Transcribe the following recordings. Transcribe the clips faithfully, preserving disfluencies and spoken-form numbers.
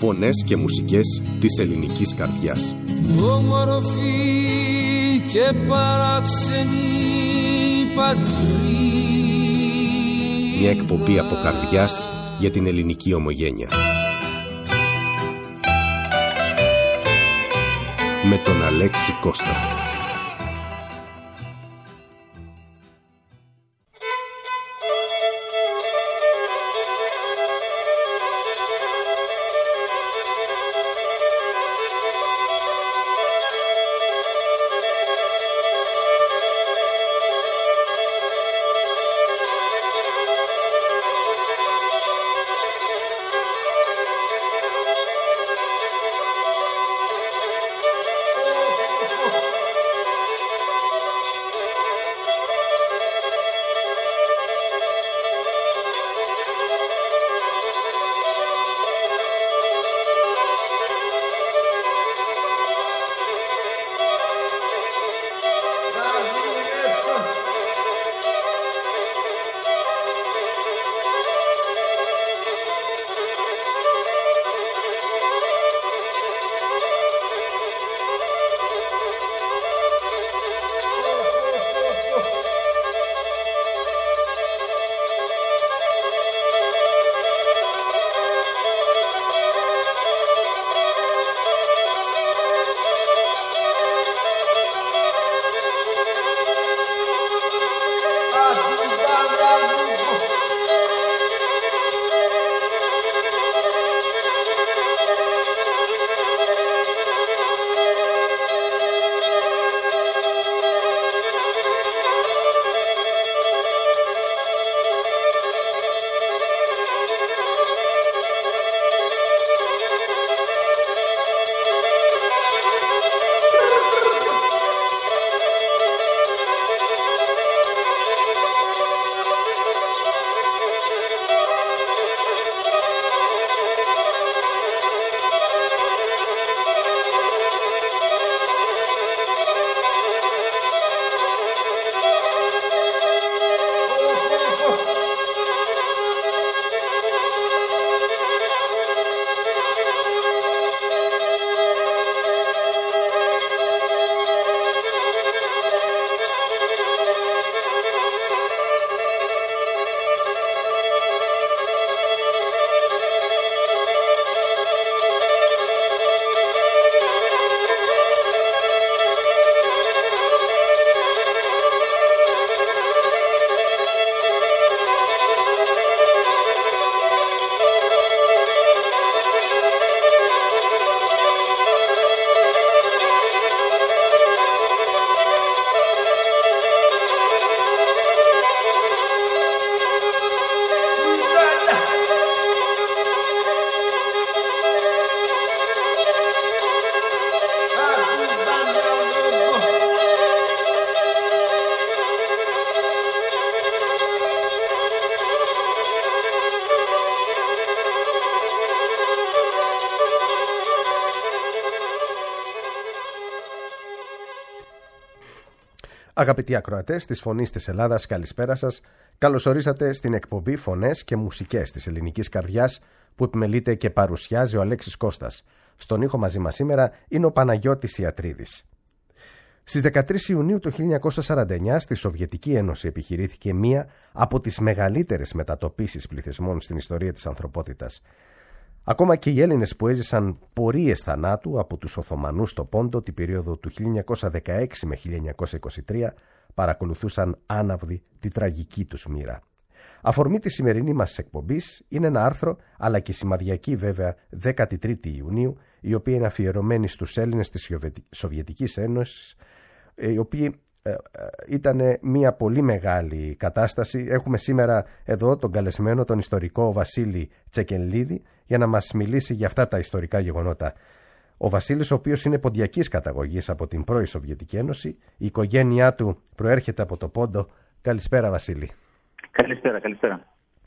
Φωνές και μουσικές της ελληνικής καρδιάς. Όμορφη και παράξενη πατρίδα. Μια εκπομπή από καρδιάς για την ελληνική ομογένεια. Με τον Αλέξη Κώστα. Αγαπητοί ακροατές της Φωνής της Ελλάδας, καλησπέρα σας. Καλώς ορίσατε στην εκπομπή Φωνές και Μουσικές της Ελληνικής Καρδιάς που επιμελείται και παρουσιάζει ο Αλέξης Κώστας. Στον ήχο μαζί μας σήμερα είναι ο Παναγιώτης Ιατρίδης. Στις δεκατρείς Ιουνίου του χίλια εννιακόσια σαράντα εννιά στη Σοβιετική Ένωση επιχειρήθηκε μία από τις μεγαλύτερες μετατοπίσεις πληθυσμών στην ιστορία της ανθρωπότητας. Ακόμα και οι Έλληνες που έζησαν πορείες θανάτου από τους Οθωμανούς στο Πόντο την περίοδο του χίλια εννιακόσια δεκαέξι με χίλια εννιακόσια είκοσι τρία παρακολουθούσαν άναυδη τη τραγική τους μοίρα. Αφορμή της σημερινή μας εκπομπής είναι ένα άρθρο, αλλά και σημαδιακή βέβαια δέκατη τρίτη Ιουνίου, η οποία είναι αφιερωμένη στους Έλληνες της Σοβιετικής Ένωσης, οι οποίοι ε, ήταν μια πολύ μεγάλη κατάσταση. Έχουμε σήμερα εδώ τον καλεσμένο, τον ιστορικό Βασίλη Τσεκενλίδη, για να μας μιλήσει για αυτά τα ιστορικά γεγονότα. Ο Βασίλης, ο οποίος είναι ποντιακής καταγωγής από την πρώην Σοβιετική Ένωση, η οικογένειά του προέρχεται από το Πόντο. Καλησπέρα, Βασίλη. Καλησπέρα, καλησπέρα.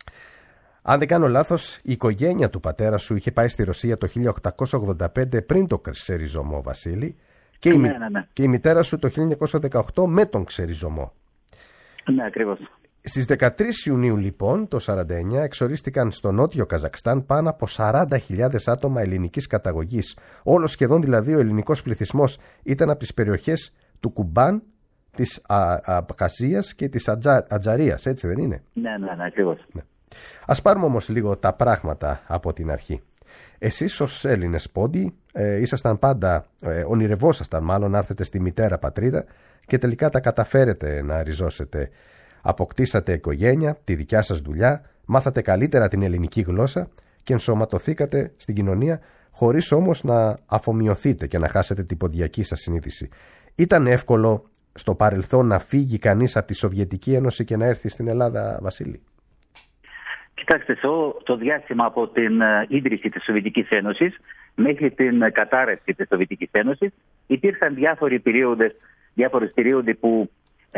Αν δεν κάνω λάθος, η οικογένεια του πατέρα σου είχε πάει στη Ρωσία το χίλια οκτακόσια ογδόντα πέντε πριν το ξεριζωμό, Βασίλη, και, ναι, η, ναι, ναι. και η μητέρα σου το χίλια εννιακόσια δεκαοκτώ με τον ξεριζωμό. Ναι, ακριβώς. Στις δεκατρείς Ιουνίου λοιπόν το χίλια εννιακόσια σαράντα εννιά εξορίστηκαν στο νότιο Καζακστάν πάνω από σαράντα χιλιάδες άτομα ελληνικής καταγωγής. Όλο σχεδόν δηλαδή ο ελληνικός πληθυσμός ήταν από τις περιοχές του Κουμπάν, της Αμπχαζίας και της Ατζα... Ατζαρίας, έτσι δεν είναι? Ναι, ναι, ναι, ακριβώς. Ναι. Ας πάρουμε όμως λίγο τα πράγματα από την αρχή. Εσείς ως Έλληνες πόντιοι ε, ήσασταν πάντα, ε, ονειρευόσασταν μάλλον να έρθετε στη μητέρα πατρίδα και τελικά τα καταφέρετε να ριζώσετε. Αποκτήσατε οικογένεια, τη δικιά σας δουλειά, μάθατε καλύτερα την ελληνική γλώσσα και ενσωματωθήκατε στην κοινωνία χωρίς όμως να αφομοιωθείτε και να χάσετε την ποντιακή σας συνείδηση. Ήταν εύκολο στο παρελθόν να φύγει κανείς από τη Σοβιετική Ένωση και να έρθει στην Ελλάδα, Βασίλη? Κοιτάξτε, στο το διάστημα από την ίδρυση της Σοβιετικής Ένωσης μέχρι την κατάρρευση της Σοβιετικής Ένωσης υπήρχαν διάφοροι περίοδες, διάφορες περίοδοι που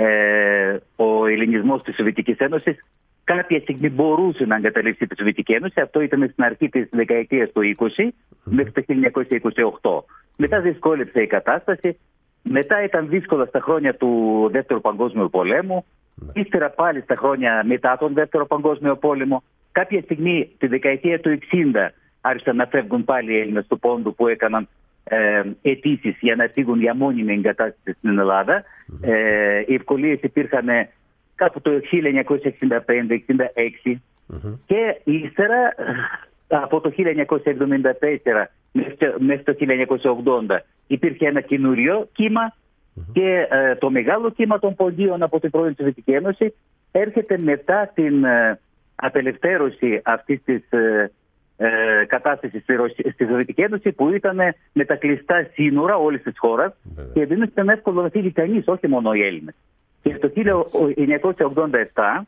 ε, ο ελληνισμός της Σοβιετικής Ένωσης κάποια στιγμή μπορούσε να εγκαταλείψει τη Σοβιετική Ένωση. Αυτό ήταν στην αρχή της δεκαετίας του είκοσι mm. μέχρι το χίλια εννιακόσια είκοσι οκτώ. Μετά δυσκόλεψε η κατάσταση. Μετά ήταν δύσκολα στα χρόνια του Δεύτερου Παγκόσμιου Πολέμου. Mm. Ύστερα πάλι στα χρόνια μετά τον Δεύτερο Παγκόσμιο Πόλεμο. Κάποια στιγμή, τη δεκαετία του εξήντα, άρχισαν να φεύγουν πάλι οι Έλληνες του Πόντου που έκαναν ε, αιτήσεις για να φύγουν για μόνιμη εγκατάσταση στην Ελλάδα. Mm. Ε, οι ευκολίες υπήρχαν κάπου το χίλια εννιακόσια εξήντα πέντε εξήντα έξι mm-hmm. και ύστερα από το χίλια εννιακόσια εβδομήντα τέσσερα μέχρι το χίλια εννιακόσια ογδόντα υπήρχε ένα καινούριο κύμα mm-hmm. και ε, το μεγάλο κύμα των ποντίων από την πρώην Σοβιετική Ένωση έρχεται μετά την ε, απελευθέρωση αυτής της ε, ε, κατάστασης στη Σοβιετική Ένωση που ήταν με τα κλειστά σύνορα όλης της χώρας mm-hmm. και δεν ήταν εύκολο να φύγει κανείς, όχι μόνο οι Έλληνες. Και το χίλια εννιακόσια ογδόντα επτά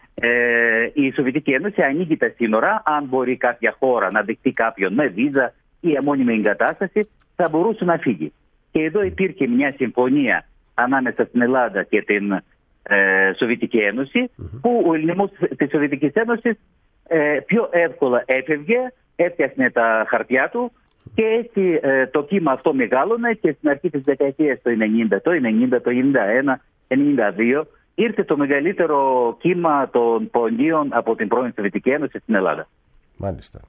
ε, η Σοβιετική Ένωση ανοίγει τα σύνορα. Αν μπορεί κάποια χώρα να δεχτεί κάποιον με βίζα ή αμόνιμη εγκατάσταση, θα μπορούσε να φύγει. Και εδώ υπήρχε μια συμφωνία ανάμεσα στην Ελλάδα και την ε, Σοβιετική Ένωση, mm-hmm. που ο ελληνισμός της Σοβιετικής Ένωσης ε, πιο εύκολα έφευγε, έφτιαχνε τα χαρτιά του και έτσι ε, το κύμα αυτό μεγάλωνε και στην αρχή της δεκαετίας του ενενήντα, το ενενήντα, το ενενήντα ένα, ενενήντα δύο ήρθε το μεγαλύτερο κύμα των ποντίων από την πρώην Σοβιετική Ένωση στην Ελλάδα. Μάλιστα.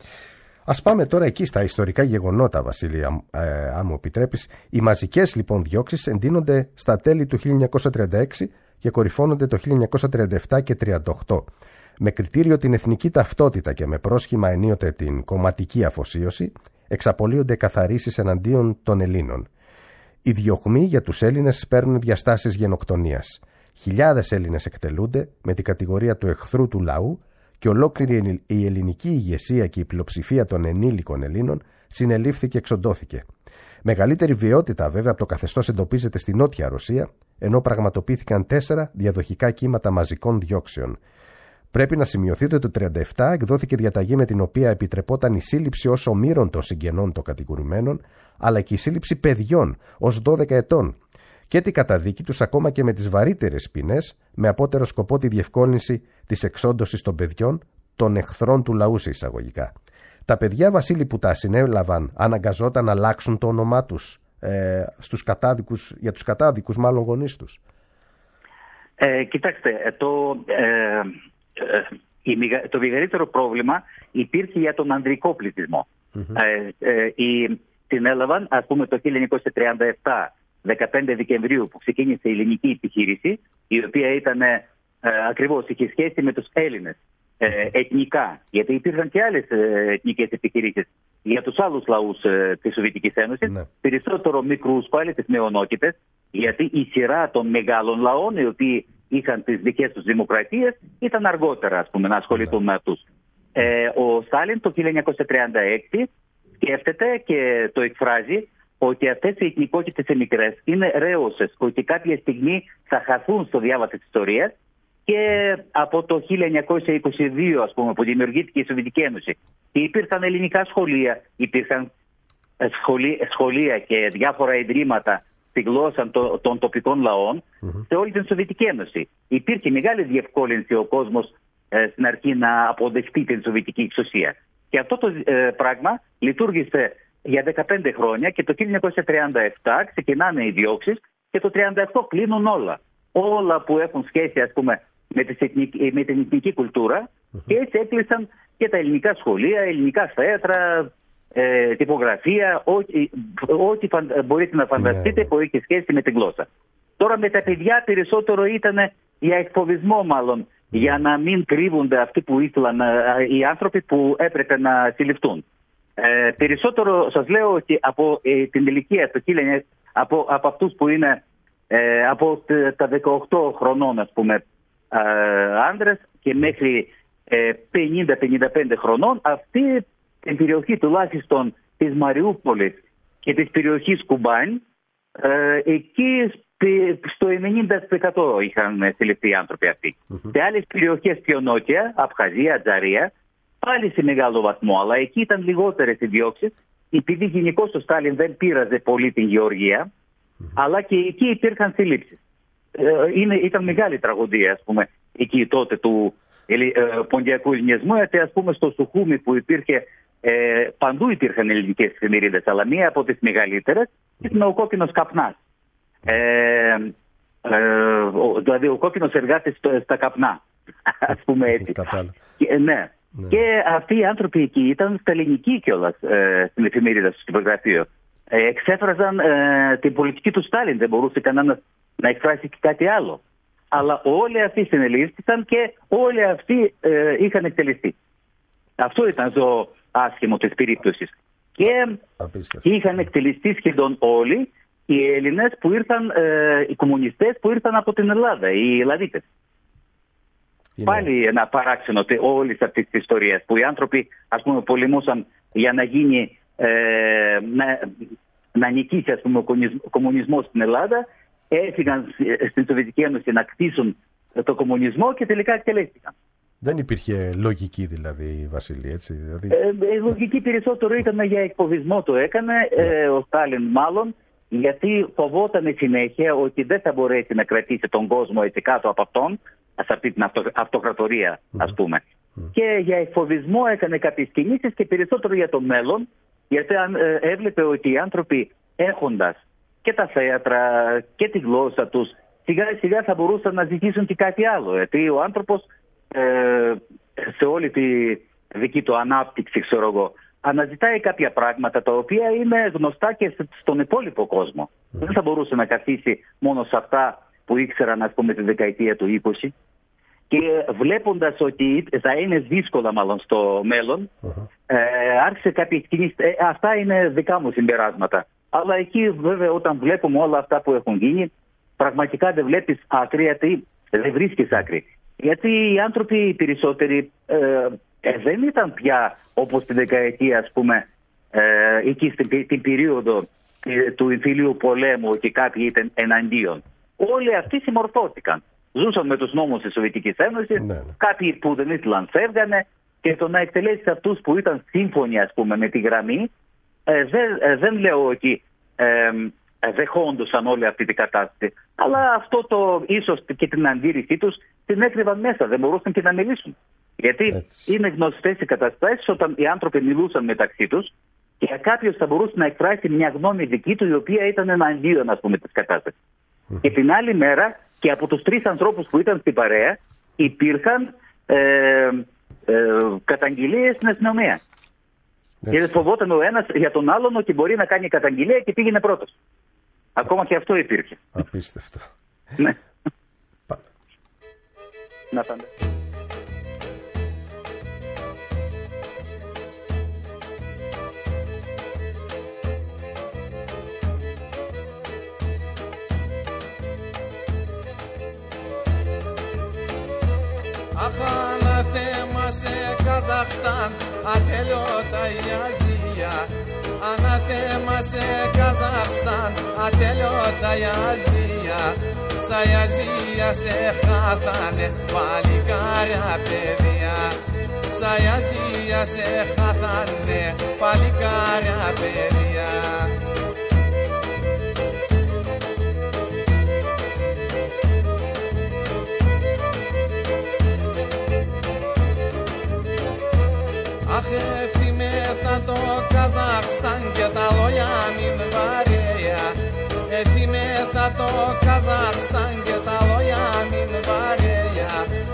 Ας πάμε τώρα εκεί στα ιστορικά γεγονότα, Βασίλη, ε, αν μου επιτρέπεις. Οι μαζικές λοιπόν διώξεις εντείνονται στα τέλη του χίλια εννιακόσια τριάντα έξι και κορυφώνονται το χίλια εννιακόσια τριάντα επτά και τριάντα οκτώ. Με κριτήριο την εθνική ταυτότητα και με πρόσχημα ενίοτε την κομματική αφοσίωση, εξαπολύονται καθαρίσεις εναντίον των Ελλήνων. Οι διωγμοί για τους Έλληνες παίρνουν διαστάσεις γενοκτονίας. Χιλιάδες Έλληνες εκτελούνται με την κατηγορία του εχθρού του λαού και ολόκληρη η ελληνική ηγεσία και η πλειοψηφία των ενήλικων Ελλήνων συνελήφθη και εξοντώθηκε. Μεγαλύτερη βιαιότητα βέβαια από το καθεστώς εντοπίζεται στη Νότια Ρωσία, ενώ πραγματοποιήθηκαν τέσσερα διαδοχικά κύματα μαζικών διώξεων. Πρέπει να σημειωθεί ότι το χίλια εννιακόσια τριάντα επτά εκδόθηκε διαταγή με την οποία επιτρεπόταν η σύλληψη ως ομήρων των συγγενών των κατηγορουμένων, αλλά και η σύλληψη παιδιών ως δώδεκα ετών και την καταδίκη τους ακόμα και με τις βαρύτερες ποινές, με απότερο σκοπό τη διευκόλυνση της εξόντωσης των παιδιών των εχθρών του λαού σε εισαγωγικά. Τα παιδιά, Βασίλη, που τα συνέλαβαν αναγκαζόταν να αλλάξουν το όνομά τους ε, στους κατάδικους, για τους κατάδικους μάλλον γονείς τους. Ε, κοιτάξτε, το... Ε... το μεγαλύτερο πρόβλημα υπήρχε για τον ανδρικό πληθυσμό. Mm-hmm. Ε, ε, η, την έλαβαν, ας πούμε, το χίλια εννιακόσια τριάντα επτά, δεκαπέντε Δεκεμβρίου, που ξεκίνησε η ελληνική επιχείρηση, η οποία ήταν ε, ακριβώς, είχε σχέση με τους Έλληνες ε, ετνικά, γιατί υπήρχαν και άλλες ε, εθνικές επιχειρήσεις για τους άλλους λαούς ε, της Σοβιετικής Ένωσης, mm-hmm. περισσότερο μικρούς πάλι, τις νεονότητες, γιατί η σειρά των μεγάλων λαών, οι οποίοι είχαν τις δικές τους δημοκρατίες, ήταν αργότερα, ας πούμε, να ασχοληθούν yeah. με αυτούς. Ε, ο Στάλιν το χίλια εννιακόσια τριάντα έξι σκέφτεται και το εκφράζει ότι αυτές οι εθνικότητες οι μικρές είναι ρέωσες, ότι κάποια στιγμή θα χαθούν στο διάβα της ιστορίας και από το χίλια εννιακόσια είκοσι δύο, ας πούμε, που δημιουργήθηκε η Σοβιετική Ένωση, υπήρχαν ελληνικά σχολεία, υπήρχαν σχολεία, σχολεία και διάφορα ιδρύματα στη γλώσσα των, των τοπικών λαών mm-hmm. σε όλη την Σοβιετική Ένωση. Υπήρχε μεγάλη διευκόλυνση ο κόσμος ε, στην αρχή να αποδεχτεί την Σοβιετική εξουσία. Και αυτό το ε, πράγμα λειτουργήσε για δεκαπέντε χρόνια και το χίλια εννιακόσια τριάντα επτά ξεκινάνε οι διώξεις και το τριάντα οκτώ κλείνουν όλα. Όλα που έχουν σχέση, ας πούμε, με, τις εθνική, με την εθνική κουλτούρα mm-hmm. και έτσι έκλεισαν και τα ελληνικά σχολεία, ελληνικά θέατρα, ε, τυπογραφία, ό,τι, ό,τι μπορείτε να φανταστείτε yeah. που έχει σχέση με την γλώσσα. Τώρα με τα παιδιά περισσότερο ήταν για εκφοβισμό μάλλον, mm. για να μην κρύβονται αυτοί που ήθελαν, οι άνθρωποι που έπρεπε να συλληφθούν. Ε, περισσότερο σας λέω ότι από ε, την ηλικία του από, από αυτούς που είναι ε, από τα δεκαοκτώ χρονών, ας πούμε, ε, άντρες και μέχρι ε, πενήντα με πενήντα πέντε χρονών, αυτή την περιοχή τουλάχιστον της Μαριούπολης και της περιοχής Κουμπάνη, ε, εκεί στο ενενήντα τοις εκατό είχαν συλληφθεί οι άνθρωποι αυτοί. Mm-hmm. Σε άλλες περιοχές πιο νότια, Абχαζία, Ατζαρία, πάλι σε μεγάλο βαθμό, αλλά εκεί ήταν λιγότερες οι διώξεις, επειδή γενικώς ο Στάλιν δεν πείραζε πολύ την Γεωργία, mm-hmm. αλλά και εκεί υπήρχαν συλλήψεις. Ε, είναι, ήταν μεγάλη τραγωδία, ας πούμε, εκεί τότε του ε, ποντιακού ελληνισμού, γιατί ας πούμε στο Σουχούμι που υπήρχε, ε, παντού υπήρχαν ελληνικές εφημερίδες, αλλά μία από τις μεγαλύτερες ήταν ο Κόκκινος Καπνάς. Ε, ε, δηλαδή ο κόκκινος εργάτης στα καπνά, ας πούμε έτσι. και, ναι. ναι. Και αυτοί οι άνθρωποι εκεί ήταν στα ελληνική κιόλας, ε, στην εφημερίδα, στο τυπογραφείο. Ε, εξέφραζαν ε, την πολιτική του Στάλιν, δεν μπορούσε κανένας να εκφράσει και κάτι άλλο. Αλλά όλοι αυτοί συνελήφθησαν και όλοι αυτοί ε, είχαν εκτελεστεί. Αυτό ήταν το άσχημο της περίπτωσης. Και Απίστευτο. Είχαν εκτελεστεί σχεδόν όλοι οι Έλληνες που ήρθαν, ε, οι κομμουνιστές που ήρθαν από την Ελλάδα, οι Ελλαδίτες. Είναι. Πάλι ένα παράξενο όλης αυτής της ιστορίας, που οι άνθρωποι, ας πούμε, πολεμούσαν για να γίνει, ε, να, να νικήσει, ας πούμε, ο κομμουνισμός στην Ελλάδα, έφυγαν στην Σοβιετική Ένωση να κτίσουν το κομμουνισμό και τελικά εκτελέστηκαν. Δεν υπήρχε λογική δηλαδή, Βασίλη, έτσι. Δηλαδή... Ε, η λογική περισσότερο ήταν για εκφοβισμό το έκανε, ε, ο Στάλιν μάλλον, γιατί φοβόταν συνέχεια ότι δεν θα μπορέσει να κρατήσει τον κόσμο έτσι κάτω από αυτόν, σε αυτή την αυτο, αυτοκρατορία, ας πούμε. Mm-hmm. Και για εκφοβισμό έκανε κάποιες κινήσεις και περισσότερο για το μέλλον, γιατί αν, ε, έβλεπε ότι οι άνθρωποι έχοντας και τα θέατρα και τη γλώσσα τους, σιγά σιγά θα μπορούσαν να ζητήσουν και κάτι άλλο. Γιατί ο άνθρωπος ε, σε όλη τη δική του ανάπτυξη, ξέρω εγώ, αναζητάει κάποια πράγματα τα οποία είναι γνωστά και στον υπόλοιπο κόσμο. Mm. Δεν θα μπορούσε να καθίσει μόνο σε αυτά που ήξεραν, ας πούμε, τη δεκαετία του είκοσι. Και βλέποντας ότι θα είναι δύσκολα μάλλον στο μέλλον, mm-hmm. ε, άρχισε κάποιες κινήσεις. Ε, αυτά είναι δικά μου συμπεράσματα. Αλλά εκεί βέβαια όταν βλέπουμε όλα αυτά που έχουν γίνει, πραγματικά δεν βλέπεις άκρη, γιατί δεν βρίσκεις άκρη. Γιατί οι άνθρωποι οι περισσότεροι ε, ε, δεν ήταν πια όπως τη δεκαετία, ας πούμε, ε, εκεί στην την περίοδο ε, του εμφυλίου πολέμου και κάποιοι ήταν εναντίον. Όλοι αυτοί συμμορφώθηκαν. Ζούσαν με τους νόμους της Σοβιετικής Ένωσης, ναι, ναι. Κάποιοι που δεν ήθελαν φεύγανε, και το να εκτελέσει αυτούς που ήταν σύμφωνοι, ας πούμε, με τη γραμμή, ε, δεν, ε, δεν λέω ότι ε, ε, δεχόντουσαν όλη αυτή την κατάσταση. Αλλά αυτό το ίσως και την αντίρρησή τους την έκρυβαν μέσα, δεν μπορούσαν και να μιλήσουν. Γιατί έτσι. Είναι γνωστές οι καταστάσεις όταν οι άνθρωποι μιλούσαν μεταξύ τους και κάποιος θα μπορούσε να εκφράσει μια γνώμη δική του η οποία ήταν εναντίον, ας πούμε, της κατάστασης. Mm-hmm. Και την άλλη μέρα και από τους τρεις ανθρώπους που ήταν στην παρέα υπήρχαν ε, ε, καταγγελίες στην αστυνομία. Και φοβόταν ο ένας για τον άλλον ότι μπορεί να κάνει καταγγελία και πήγαινε πρώτος. Ακόμα και αυτό υπήρχε. Απίστευτο. Ναι. Να πάμε. Αχάνα θέμα σε Καζαχστάν, ατελειώτα η Αζία. Αναθέμα σε Καζαχστάν, ατελειώτα η Αζία. Σα η Αζία σε χάθανε παλικάρια παιδιά. Σα η Αζία σε χάθανε παλικάρια παιδιά. Αχ, εφημέθα το Καζαχστάν και τα λόγια μην βαρέα. Εφημέθα το Καζαχστάν και τα λόγια μην βαρέα.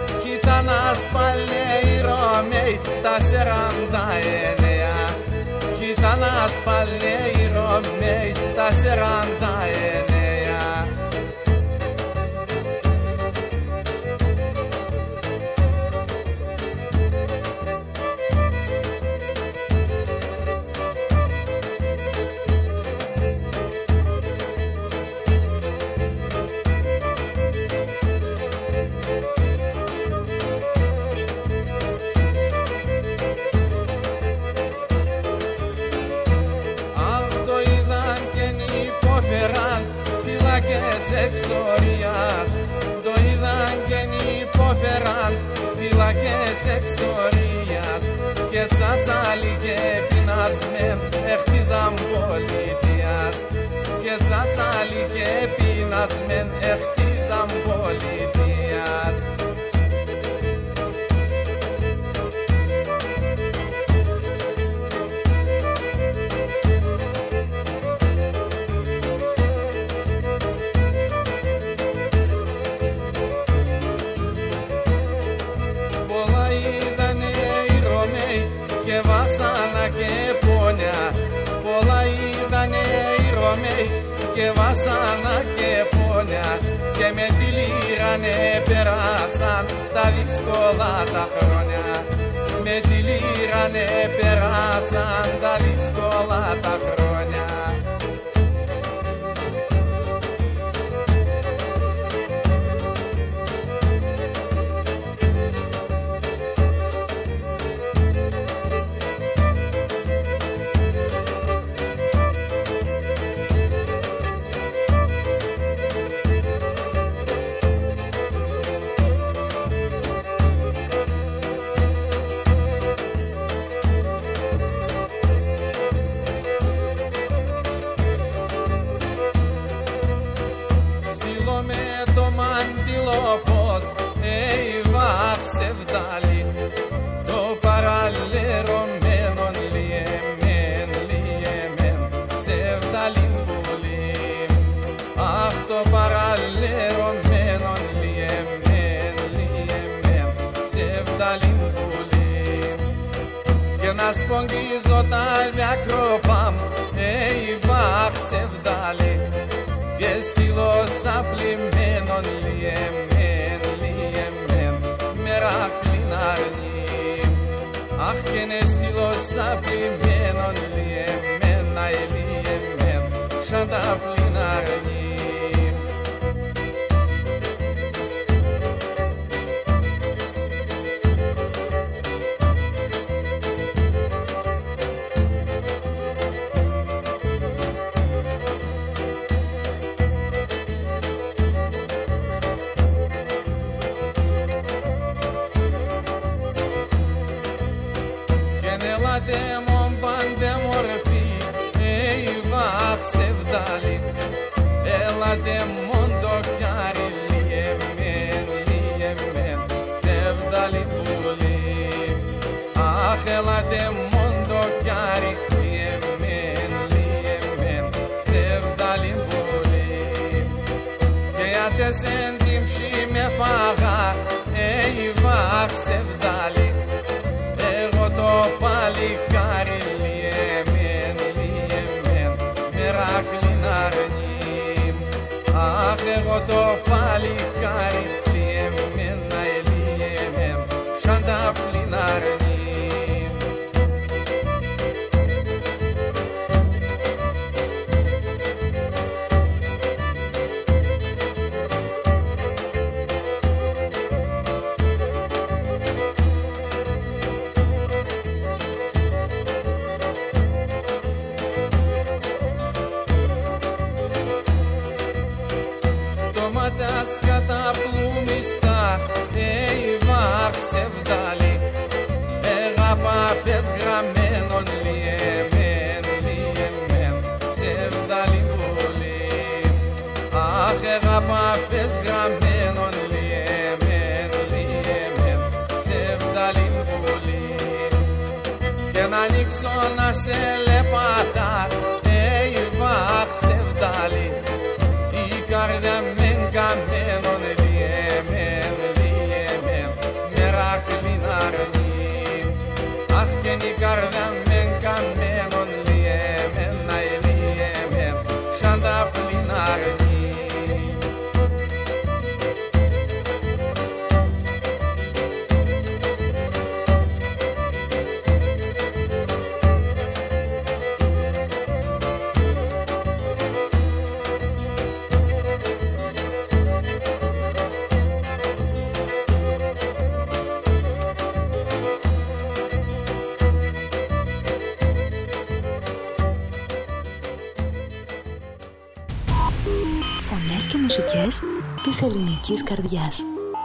Κιθάνας πάλι οι Ρωμαίοι τα σαράντα εννέα. Κιθάνας πάλι οι Ρωμαίοι τα σαράντα εννέα. Εξορίας, το είδαν και υπόφεραν φυλακές εξορίας και τσάτσαλοι και πεινασμέν έχτιζαν πολιτείας και τσάτσαλοι και πεινασμέν έχτιζαν πολιτείας. Και βάσανα και πόνια και με τη λύρα ναι περάσαν τα δύσκολα τα χρόνια. Με τη λύρα ναι περάσαν τα δύσκολα τα χρόνια. Το παραλερωμένον λιεμέν, λιεμέν, ψευδαλήν πουλή. Αχ, το παραλερωμένον λιεμέν, λιεμέν, ψευδαλήν πουλή. Και να σπογγίζω τα διακρόπαμ, ει βαχ ψευδαλή, και στείλω σαπλημένον λιεμέν, λιεμέν, μερακλήν αρνή. Αχ, και ναι στείλω σαπλημένον λιεμέν, αε λιεμέν, σανταφλήν αρνή. Έλατε μόντο πιάρι λιεμέν, λιεμέν, ψευδαλή πουλή. Αχ, έλατε μόντο πιάρι λιεμέν, λιεμέν, ψευδαλή πουλή. Και ατεσέν την ψή με φάγα, ει βαχ ψευδαλή. Εγώ το παλικάρι λιεμέν, λιεμέν, μερακλήν αρνή. Αχ, εγώ το παλικάρι λιεμέν, αε λιεμέν, σανταφλήν αρνή. Τας καταπλούμιστα, ει βαχ ψευδαλή. Εγάπα πες γραμμένον λιεμέν, λιεμέν, ψευδαλή πουλή. Αχ, εγάπα πες γραμμένον λιεμέν, λιεμέν, ψευδαλή πουλή. Και να ανοίξω να σε λεπάτα, ει βαχ ψευδαλή. Η καρδιά μεν καμένον λιεμέν, λιεμέν, μερακ φωνές και μουσικές της ελληνικής καρδιάς.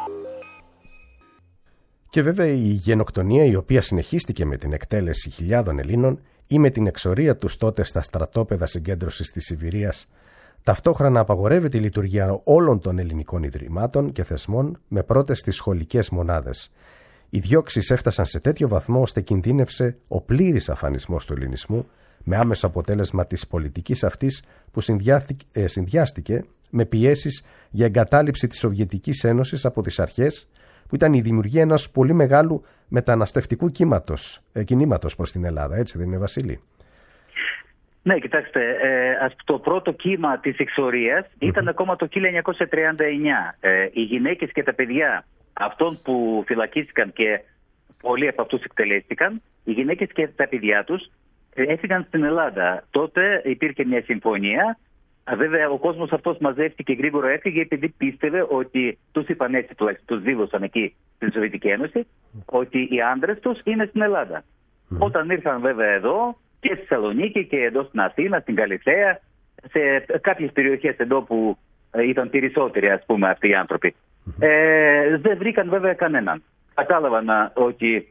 Και βέβαια η γενοκτονία, η οποία συνεχίστηκε με την εκτέλεση χιλιάδων Ελλήνων ή με την εξορία τους τότε στα στρατόπεδα συγκέντρωσης της Σιβηρίας, ταυτόχρονα απαγορεύεται η λειτουργία όλων των ελληνικών ιδρυμάτων και θεσμών με πρώτες τις σχολικές μονάδες. Οι διώξεις έφτασαν σε τέτοιο βαθμό ώστε κινδύνευσε ο πλήρης αφανισμός του ελληνισμού, με άμεσο αποτέλεσμα της πολιτικής αυτής που συνδυάστηκε με πιέσεις για εγκατάλειψη της Σοβιετικής Ένωσης από τις αρχές, που ήταν η δημιουργία ενός πολύ μεγάλου μεταναστευτικού κύματος, ε, κινήματος προς την Ελλάδα. Έτσι δεν είναι, Βασίλη? Ναι, κοιτάξτε, ε, το πρώτο κύμα της εξορίας mm-hmm. ήταν ακόμα το χίλια εννιακόσια τριάντα εννιά. Ε, οι γυναίκες και τα παιδιά αυτών που φυλακίστηκαν και πολλοί από αυτούς εκτελέστηκαν, οι γυναίκες και τα παιδιά τους έφυγαν στην Ελλάδα. Τότε υπήρχε μια συμφωνία. Βέβαια, ο κόσμος αυτός μαζεύτηκε γρήγορα, έφυγε επειδή πίστευε ότι τους είπαν έτσι, τους δήλωσαν εκεί στην Σοβιετική Ένωση, ότι οι άντρες τους είναι στην Ελλάδα. Mm. Όταν ήρθαν βέβαια εδώ και στη Θεσσαλονίκη και εδώ στην Αθήνα, στην Καλυθέα, σε κάποιες περιοχές εδώ που ήταν περισσότεροι, ας πούμε, αυτοί οι άνθρωποι, mm. ε, δεν βρήκαν βέβαια κανέναν. Κατάλαβαν ότι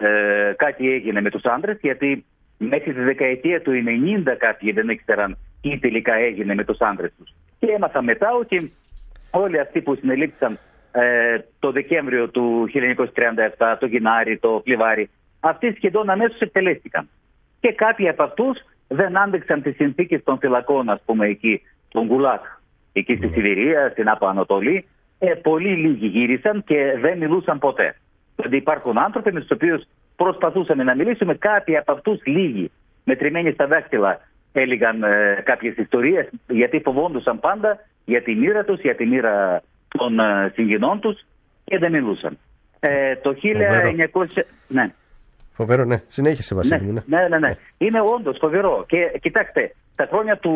ε, κάτι έγινε με τους άντρες, γιατί μέχρι τη δεκαετία του ενενήντα κάποιοι δεν ήξεραν τι τελικά έγινε με τους άντρες τους. Και έμαθα μετά ότι όλοι αυτοί που συνελήφθησαν ε, το Δεκέμβριο του χίλια εννιακόσια τριάντα επτά, το Γενάρη, το Φλιβάρι, αυτοί σχεδόν αμέσως εκτελέστηκαν. Και κάποιοι από αυτούς δεν άντεξαν τις συνθήκες των φυλακών, ας πούμε, εκεί, τον Γκουλάκ, εκεί στη Σιβηρία, στην Άπο Ανατολή. Ε, πολύ λίγοι γύρισαν και δεν μιλούσαν ποτέ. Δηλαδή υπάρχουν άνθρωποι με τους οποίους προσπαθούσαμε να μιλήσουμε, κάποιοι από αυτούς λίγοι, μετρημένοι στα δάχτυλα, έλεγαν ε, κάποιες ιστορίες, γιατί φοβόντουσαν πάντα για τη μοίρα τους, για τη μοίρα των ε, συγγενών τους και δεν μιλούσαν. Ε, το χίλια εννιακόσια... Ναι. Φοβερό, ναι. Συνέχισε, Βασίλη. Ναι, ναι, ναι, ναι. Είναι όντως φοβερό. Και κοιτάξτε, τα χρόνια του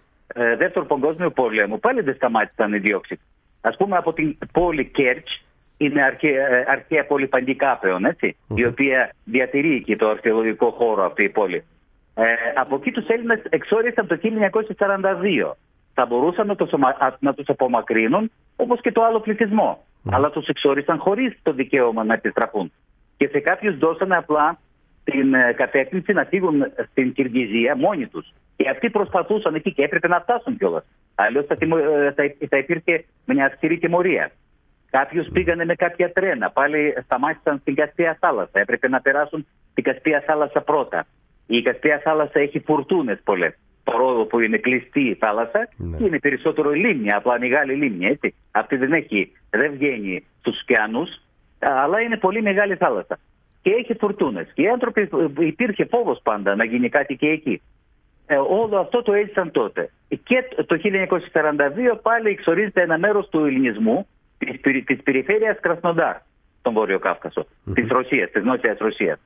ε, Δεύτερου Παγκόσμιου Πολέμου πάλι δεν σταμάτησαν οι διώξεις. Ας πούμε από την πόλη Κέρτς, είναι αρχαία, αρχαία πόλη Παντικάπεων, έτσι, mm-hmm. η οποία διατηρεί και το αρχαιολογικό χώρο αυτή η πόλη. Ε, από εκεί τους Έλληνες εξόρισαν το χίλια εννιακόσια σαράντα δύο. Θα μπορούσαν να τους, να τους απομακρύνουν όπως και το άλλο πληθυσμό. Mm. Αλλά τους εξόρισαν χωρίς το δικαίωμα να επιστραφούν. Και σε κάποιους δώσανε απλά την κατεύθυνση να φύγουν στην Κυργιζία μόνοι τους. Και αυτοί προσπαθούσαν εκεί και έπρεπε να φτάσουν κιόλας. Αλλιώς θα, θα, θα υπήρχε μια αυστηρή τιμωρία. Κάποιους πήγανε με κάποια τρένα. Πάλι σταμάτησαν στην Κασπία θάλασσα. Έπρεπε να περάσουν την Κασπία θάλασσα πρώτα. Η Κασπία θάλασσα έχει φουρτούνες πολλές. Παρόλο που είναι κλειστή η θάλασσα, ναι. είναι περισσότερο λίμνη, απλά μεγάλη λίμνη. Έτσι. Αυτή δεν, έχει, δεν βγαίνει στους ωκεανούς, αλλά είναι πολύ μεγάλη θάλασσα. Και έχει φουρτούνες. Και οι άνθρωποι, υπήρχε φόβος πάντα να γίνει κάτι και εκεί. Ε, όλο αυτό το έζησαν τότε. Και το χίλια εννιακόσια σαράντα δύο πάλι εξορίζεται ένα μέρος του ελληνισμού της, της περιφέρειας Κρασνοντάρ, στον Βόρειο Κάυκασο, mm-hmm. της Ρωσίας, της Νότιας Ρωσίας.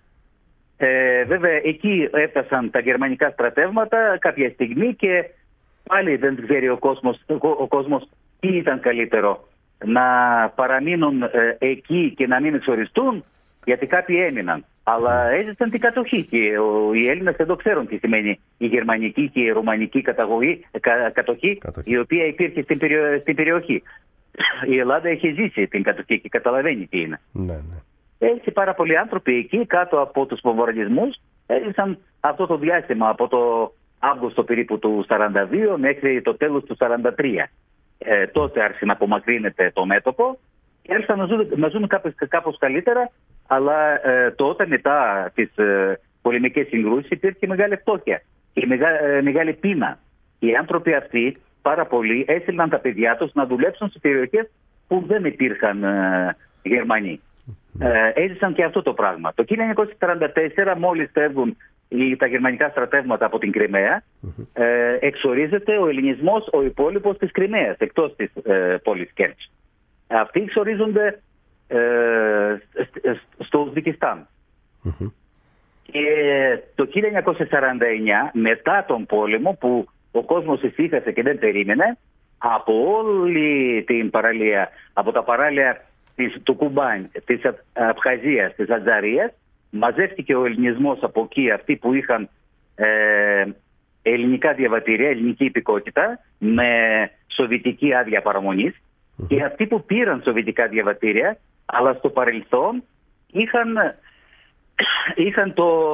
Ε, βέβαια εκεί έφτασαν τα γερμανικά στρατεύματα κάποια στιγμή και πάλι δεν ξέρει ο κόσμος, ο, ο κόσμος τι ήταν καλύτερο, να παραμείνουν ε, εκεί και να μην εξοριστούν, γιατί κάποιοι έμειναν. Αλλά έζησαν την κατοχή και ο, οι Έλληνες εδώ ξέρουν τι σημαίνει η γερμανική και η ρουμανική καταγωγή, κα, κατοχή, κατοχή, η οποία υπήρχε στην, περιο, στην περιοχή. Η Ελλάδα έχει ζήσει την κατοχή και καταλαβαίνει τι είναι. Ναι, ναι. Έτσι πάρα πολλοί άνθρωποι εκεί κάτω από τους βομβαρδισμούς έζησαν αυτό το διάστημα από το Αύγουστο περίπου του σαράντα δύο μέχρι το τέλος του σαράντα τρία. Ε, τότε άρχισε να απομακρύνεται το μέτωπο και άρχισαν να ζουν, να ζουν κάπως, κάπως καλύτερα, αλλά ε, τότε μετά τις ε, πολεμικές συγκρούσεις υπήρχε μεγάλη φτώχεια και μεγα, ε, μεγάλη πείνα. Οι άνθρωποι αυτοί πάρα πολλοί έστειλαν τα παιδιά τους να δουλέψουν σε περιοχές που δεν υπήρχαν ε, Γερμανοί. Ε, έζησαν και αυτό το πράγμα. Το χίλια εννιακόσια σαράντα τέσσερα, μόλις φεύγουν τα γερμανικά στρατεύματα από την Κριμαία, ε, εξορίζεται ο ελληνισμός ο υπόλοιπος της Κριμαίας, εκτός της ε, πόλης Κέρτς. Αυτοί εξορίζονται ε, στο Ουσβεκιστάν. Mm-hmm. Και το χίλια εννιακόσια σαράντα εννιά, μετά τον πόλεμο που ο κόσμος ησύχασε και δεν περίμενε, από όλη την παραλία, από τα παράλια της, του Κουμπάνι, της Αμπχαζίας, της Ατζαρίας, μαζεύτηκε ο ελληνισμός από εκεί, αυτοί που είχαν ε, ελληνικά διαβατήρια, ελληνική υπηκότητα, με σοβιετική άδεια παραμονής mm-hmm. και αυτοί που πήραν σοβιετικά διαβατήρια, αλλά στο παρελθόν είχαν, είχαν το,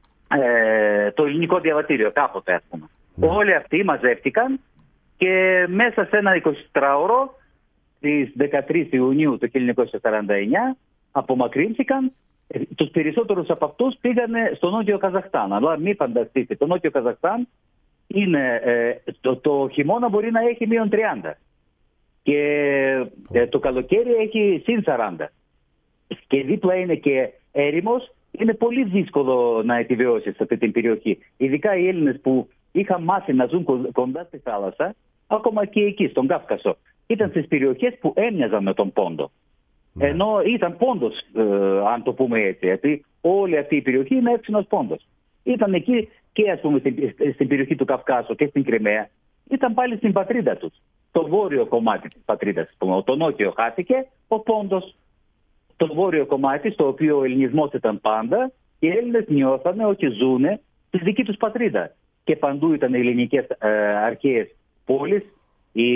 ε, το ελληνικό διαβατήριο κάποτε, ας πούμε. Mm-hmm. Όλοι αυτοί μαζεύτηκαν και μέσα σε ένα εικοσιτετράωρο στις δεκατρείς Ιουνίου του χίλια εννιακόσια σαράντα εννιά απομακρύνθηκαν. Τους περισσότερους από αυτούς πήγανε στο Νότιο Καζαχστάν. Αλλά μην φανταστείτε, το Νότιο Καζαχστάν είναι, ε, το, το χειμώνα μπορεί να έχει μείον τριάντα και ε, το καλοκαίρι έχει συν σαράντα. Και δίπλα είναι και έρημος, είναι πολύ δύσκολο να επιβιώσεις σε αυτή την περιοχή. Ειδικά οι Έλληνες που είχαν μάθει να ζουν κοντά στη θάλασσα, ακόμα και εκεί στον Κάφκασο, ήταν στις περιοχές που έμοιαζαν με τον Πόντο. Ναι. Ενώ ήταν πόντος, ε, αν το πούμε έτσι, γιατί όλη αυτή η περιοχή είναι έξινος πόντος. Ήταν εκεί και ας πούμε στην, στην περιοχή του Καυκάσου και στην Κριμαία, ήταν πάλι στην πατρίδα τους. Το βόρειο κομμάτι της πατρίδας, το νότιο χάθηκε, ο πόντος. Το βόρειο κομμάτι, στο οποίο ο ελληνισμός ήταν πάντα, οι Έλληνες νιώθανε ότι ζουνε στη δική τους πατρίδα. Και παντού ήταν οι ελληνικές ε, αρχαίες πόλεις. Οι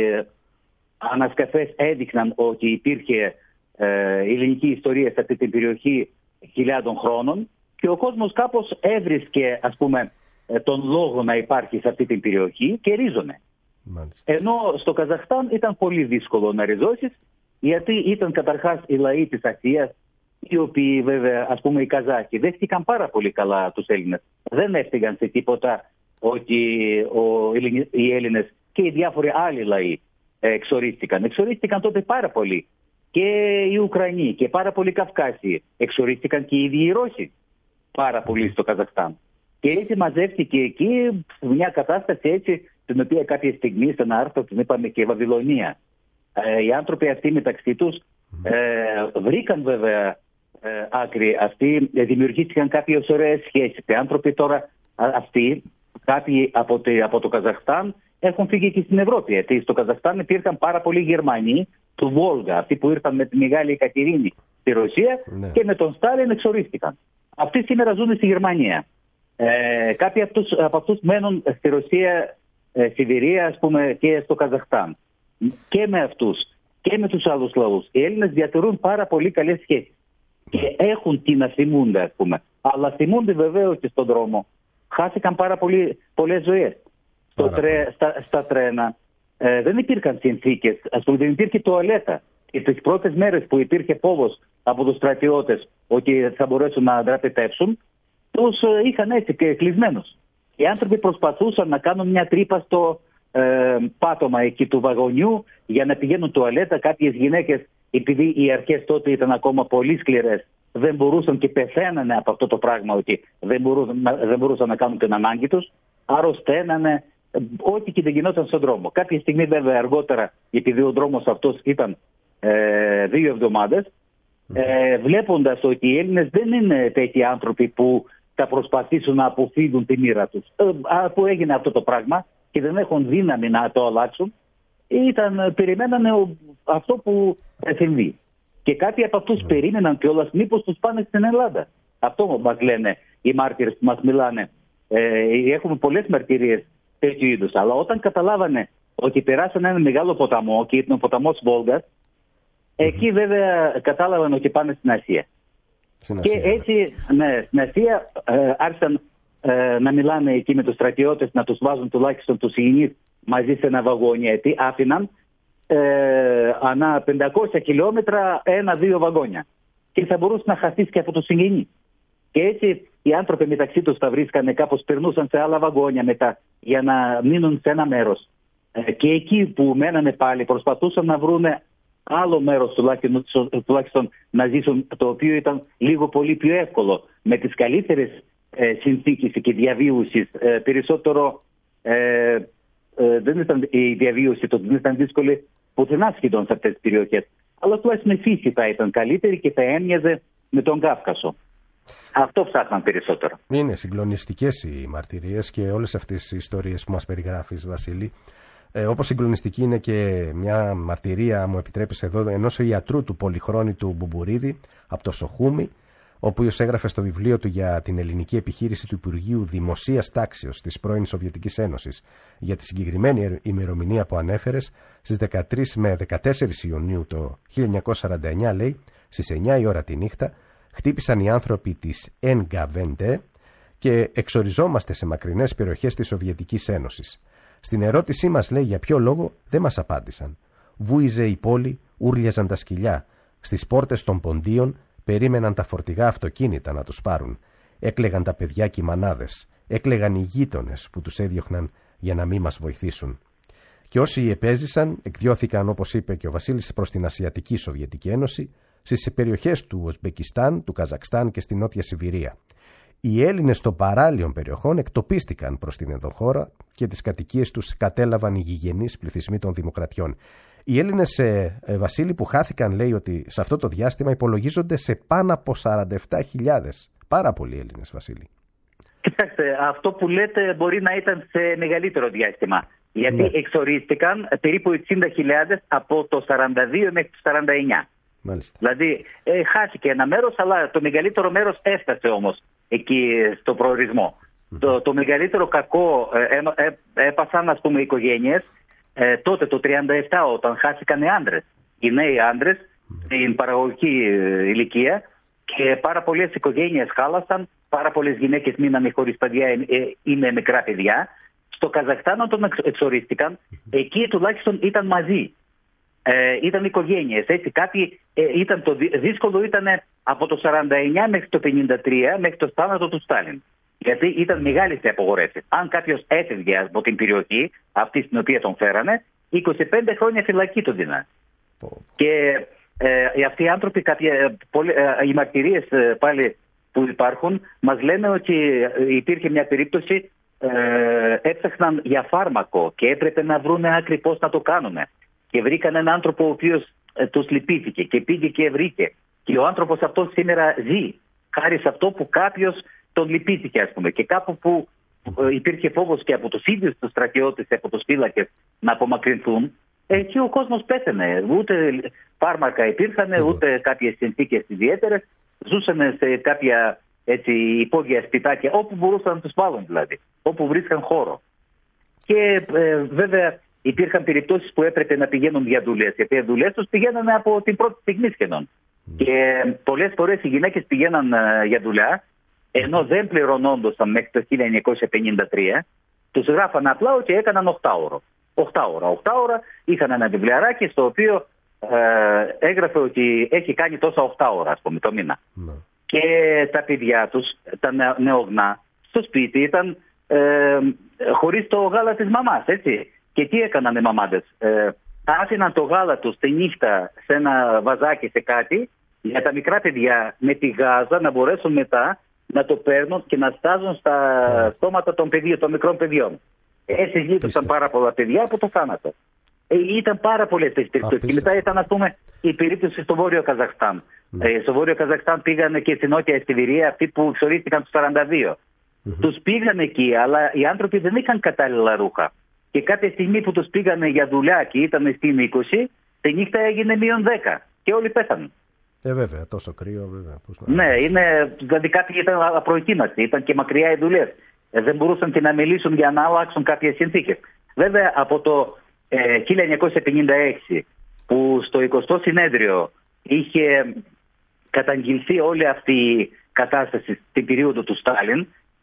ανασκαφές έδειχναν ότι υπήρχε ε, ελληνική ιστορία σε αυτή την περιοχή χιλιάδων χρόνων και ο κόσμος κάπως έβρισκε, ας πούμε, τον λόγο να υπάρχει σε αυτή την περιοχή και ρίζωνε. Μάλιστα. Ενώ στο Καζαχστάν ήταν πολύ δύσκολο να ριζώσεις, γιατί ήταν καταρχάς οι λαοί της Ασίας, οι οποίοι βέβαια, ας πούμε οι Καζάχοι, δέχτηκαν πάρα πολύ καλά τους Έλληνες. Δεν έφτυγαν σε τίποτα ότι ο, οι Έλληνες και οι διάφοροι άλλοι λαοί εξορίστηκαν. Εξορίστηκαν τότε πάρα πολύ. Και οι Ουκρανοί και πάρα πολλοί Καυκάσιοι. Εξορίστηκαν και οι ίδιοι οι Ρώσοι πάρα πολύ στο Καζαχστάν. Και έτσι μαζεύτηκε εκεί μια κατάσταση έτσι, την οποία κάποια στιγμή σε ένα άρθρο την είπαμε και Βαβυλωνία. Ε, οι άνθρωποι αυτοί μεταξύ τους ε, βρήκαν βέβαια ε, άκρη. Αυτοί δημιουργήθηκαν κάποιες ωραίες σχέσεις. Οι άνθρωποι τώρα αυτοί, κάποιοι από, τε, από το Καζαχστάν, έχουν φύγει και στην Ευρώπη. Γιατί στο Καζαχστάν υπήρχαν πάρα πολλοί Γερμανοί του Βόλγα, αυτοί που ήρθαν με τη Μεγάλη Εκατερίνη στη Ρωσία ναι. και με τον Στάλιν εξορίστηκαν. Αυτοί σήμερα ζουν στη Γερμανία. Ε, κάποιοι αυτούς, από αυτούς μένουν στη Ρωσία, ε, Σιβηρία, ας πούμε, και στο Καζαχστάν. Και με αυτούς και με τους άλλους λαούς. Οι Έλληνες διατηρούν πάρα πολύ καλές σχέσεις. Και έχουν τι να θυμούνται, ας πούμε. Αλλά θυμούνται βεβαίως και στον δρόμο. Χάθηκαν πάρα πολύ, πολλές ζωές. Στο τρέ, στα, στα τρένα ε, δεν υπήρχαν συνθήκες, ας πούμε, δεν υπήρχε τουαλέτα. Και τις πρώτες μέρες που υπήρχε φόβος από τους στρατιώτες ότι θα μπορέσουν να δραπετεύσουν, τους ε, είχαν έτσι και κλεισμένους. Οι άνθρωποι προσπαθούσαν να κάνουν μια τρύπα στο ε, πάτωμα εκεί του βαγονιού για να πηγαίνουν τουαλέτα. Κάποιες γυναίκες, επειδή οι αρχές τότε ήταν ακόμα πολύ σκληρές, δεν μπορούσαν και πεθαίνανε από αυτό το πράγμα, ότι δεν μπορούσαν, δεν μπορούσαν να κάνουν την ανάγκη τους. Αρρωσταίνανε, ό,τι και δεν γινόταν στον δρόμο. Κάποια στιγμή βέβαια αργότερα, επειδή ο δρόμος αυτός ήταν ε, δύο εβδομάδες, ε, βλέποντας ότι οι Έλληνες δεν είναι τέτοιοι άνθρωποι που θα προσπαθήσουν να αποφύγουν τη μοίρα τους, ε, που έγινε αυτό το πράγμα και δεν έχουν δύναμη να το αλλάξουν, ήταν, περιμένανε αυτό που θα συμβεί. Και κάποιοι από αυτούς mm. περίμεναν κιόλας μήπως τους πάνε στην Ελλάδα. Αυτό μας λένε οι μάρτυρες που μας μιλάνε. Ε, έχουμε πολλές μαρτυρίες τέτοιου είδους. Αλλά όταν καταλάβανε ότι περάσαν ένα μεγάλο ποταμό και ήταν ο ποταμός Βόλγας, mm-hmm. εκεί βέβαια κατάλαβαν ότι πάνε στην Ασία. Στην και Ασία, έτσι, ναι, στην Ασία ε, άρχισαν ε, να μιλάνε εκεί με τους στρατιώτες, να τους βάζουν τουλάχιστον τους υγιείς μαζί σε ένα βαγόνι, γιατί άφηναν ε, ανά πεντακόσια χιλιόμετρα ένα-δύο βαγόνια. Και θα μπορούσε να χαθείς και από τους συγγενείς. Και έτσι οι άνθρωποι μεταξύ τους τα βρίσκανε, κάπως περνούσαν σε άλλα βαγόνια μετά για να μείνουν σε ένα μέρος. Ε, και εκεί που μένανε πάλι προσπαθούσαν να βρούνε άλλο μέρος τουλάχιστον, τουλάχιστον να ζήσουν, το οποίο ήταν λίγο πολύ πιο εύκολο, με τις καλύτερες ε, συνθήκες και διαβίωσης. Ε, περισσότερο ε, ε, δεν ήταν η διαβίωση, το δεν ήταν δύσκολη πουθενά σχεδόν σε αυτές τις περιοχές. Αλλά τουλάχιστον η φύση θα ήταν καλύτερη και θα έμοιαζε με τον Κάφκασο. Αυτό ψάχναν περισσότερο. Είναι συγκλονιστικές οι μαρτυρίες και όλες αυτές οι ιστορίες που μας περιγράφεις, Βασίλη. Ε, όπως συγκλονιστική είναι και μια μαρτυρία, μου επιτρέπεις εδώ, ενός ιατρού του πολυχρόνητου Μπουμπουρίδη από το Σοχούμι, ο οποίος έγραφε στο βιβλίο του για την ελληνική επιχείρηση του Υπουργείου Δημοσίας Τάξεως της πρώην Σοβιετικής Ένωσης για τη συγκεκριμένη ημερομηνία που ανέφερες, στις δεκατρείς με δεκατέσσερις Ιουνίου το χίλια εννιακόσια σαράντα εννιά, λέει, στις εννιά η ώρα τη νύχτα, χτύπησαν οι άνθρωποι της Ενγκαβέντε και εξοριζόμαστε σε μακρινές περιοχές της Σοβιετικής Ένωσης. Στην ερώτησή μας, λέει, για ποιο λόγο, δεν μας απάντησαν. Βούιζε η πόλη, ούρλιαζαν τα σκυλιά. Στις πόρτες των ποντίων περίμεναν τα φορτηγά αυτοκίνητα να τους πάρουν. Έκλαιγαν τα παιδιά και οι μανάδες. Έκλαιγαν οι γείτονες που τους έδιωχναν για να μην μας βοηθήσουν. Και όσοι επέζησαν, εκδιώθηκαν, όπως είπε και ο Βασίλης, προς την Ασιατική Σοβιετική Ένωση, στις περιοχές του Ουσμπεκιστάν, του Καζακστάν και στη Νότια Σιβηρία. Οι Έλληνες των παράλιων περιοχών εκτοπίστηκαν προς την ενδοχώρα και τις κατοικίες τους κατέλαβαν οι γηγενείς πληθυσμοί των δημοκρατιών. Οι Έλληνες, ε, ε, Βασίλη, που χάθηκαν, λέει, ότι σε αυτό το διάστημα υπολογίζονται σε πάνω από σαράντα επτά χιλιάδες. Πάρα πολλοί Έλληνες, Βασίλη. Κοιτάξτε, αυτό που λέτε μπορεί να ήταν σε μεγαλύτερο διάστημα. Γιατί ναι. εξορίστηκαν περίπου εξήντα χιλιάδες από το σαράντα δύο μέχρι το σαράντα εννιά. Μάλιστα. Δηλαδή ε, χάθηκε ένα μέρος, αλλά το μεγαλύτερο μέρος έφτασε όμως εκεί στο προορισμό. Mm-hmm. Το, το μεγαλύτερο κακό ε, ε, ε, έπασαν, ας πούμε, οι οικογένειες ε, τότε το τριάντα επτά, όταν χάθηκαν οι άντρες. Οι νέοι άντρες mm-hmm. στην παραγωγική ε, ηλικία, και πάρα πολλές οικογένειες χάλασαν, πάρα πολλές γυναίκες μείνανε χωρίς παιδιά ε, ε, ή με μικρά παιδιά. Στο Καζακστάν όταν εξορίστηκαν, mm-hmm. εκεί τουλάχιστον ήταν μαζί. Ε, ήταν οικογένειες, έτσι. Κάτι ε, ήταν το δύσκολο ήταν από το σαράντα εννιά μέχρι το πενήντα τρία, μέχρι το θάνατο του Στάλιν. Γιατί ήταν μεγάλες οι απογορεύσεις. Αν κάποιος έφευγε από την περιοχή αυτή στην οποία τον φέρανε, είκοσι πέντε χρόνια φυλακή του δίνανε. Oh. Και ε, αυτοί οι άνθρωποι, κάποια, πολλοί, ε, οι μαρτυρίες ε, πάλι που υπάρχουν, μας λένε ότι υπήρχε μια περίπτωση, ε, έψαχναν για φάρμακο και έπρεπε να βρουν άκρη πώς να το κάνουν. Και βρήκαν έναν άνθρωπο ο οποίος ε, τους λυπήθηκε και πήγε και βρήκε. Και ο άνθρωπος αυτός σήμερα ζει, χάρη σε αυτό που κάποιος τον λυπήθηκε, ας πούμε. Και κάπου που ε, υπήρχε φόβος και από τους ίδιους τους στρατιώτες, από τους φύλακες να απομακρυνθούν, εκεί ο κόσμος πέθανε. Ούτε φάρμακα υπήρχαν, ούτε κάποιες συνθήκες ιδιαίτερες. Ζούσαν σε κάποια έτσι, υπόγεια σπιτάκια, όπου μπορούσαν να τους βάλουν δηλαδή, όπου βρίσκαν χώρο. Και ε, βέβαια υπήρχαν περιπτώσεις που έπρεπε να πηγαίνουν για δουλειές, γιατί οι δουλειές τους πηγαίνανε από την πρώτη στιγμή σχεδόν. Mm. Και πολλές φορές οι γυναίκες πηγαίναν uh, για δουλειά, ενώ δεν πληρωνόντουσαν μέχρι το χίλια εννιακόσια πενήντα τρία, τους γράφαν απλά ότι έκαναν οκτώ ώρα. οκτώ ώρα. οκτώ ώρα είχαν ένα βιβλιαράκι στο οποίο uh, έγραφε ότι έχει κάνει τόσα οκτώ ώρα, ας πούμε, το μήνα. Mm. Και τα παιδιά τους, τα νεογνά, στο σπίτι ήταν ε, χωρίς το γάλα της μαμάς, έτσι. Και τι έκαναν οι μαμάδες. Ε, άφηναν το γάλα τους τη νύχτα σε ένα βαζάκι, σε κάτι, για τα μικρά παιδιά με τη γάζα να μπορέσουν μετά να το παίρνουν και να στάζουν στα yeah. στόματα των, παιδιών, των μικρών παιδιών. Έτσι γλίτωσαν πάρα πολλά παιδιά από το θάνατο. Ε, ήταν πάρα πολλές τις περιπτώσεις. Και μετά ήταν, ας πούμε, η περίπτωση στο Βόρειο Καζακστάν. Mm. Ε, στο Βόρειο Καζακστάν πήγαν και στην Νότια Σιβηρία αυτοί που εξορίστηκαν το σαράντα δύο. Mm-hmm. Τους πήγαν εκεί, αλλά οι άνθρωποι δεν είχαν κατάλληλα ρούχα. Και κάποια στιγμή που τους πήγανε για δουλειά και ήταν στην είκοσι, τη νύχτα έγινε μείον δέκα και όλοι πέθαναν. Ε, βέβαια, τόσο κρύο, βέβαια. Πώς να... Ναι, είναι, δηλαδή κάποιοι ήταν απροετοίμαστοι, ήταν και μακριά οι δουλειές. Ε, δεν μπορούσαν και να μιλήσουν για να αλλάξουν κάποιες συνθήκες. Βέβαια, από το ε, χίλια εννιακόσια πενήντα έξι, που στο εικοστό συνέδριο είχε καταγγελθεί όλη αυτή η κατάσταση στην περίοδο του Στάλιν,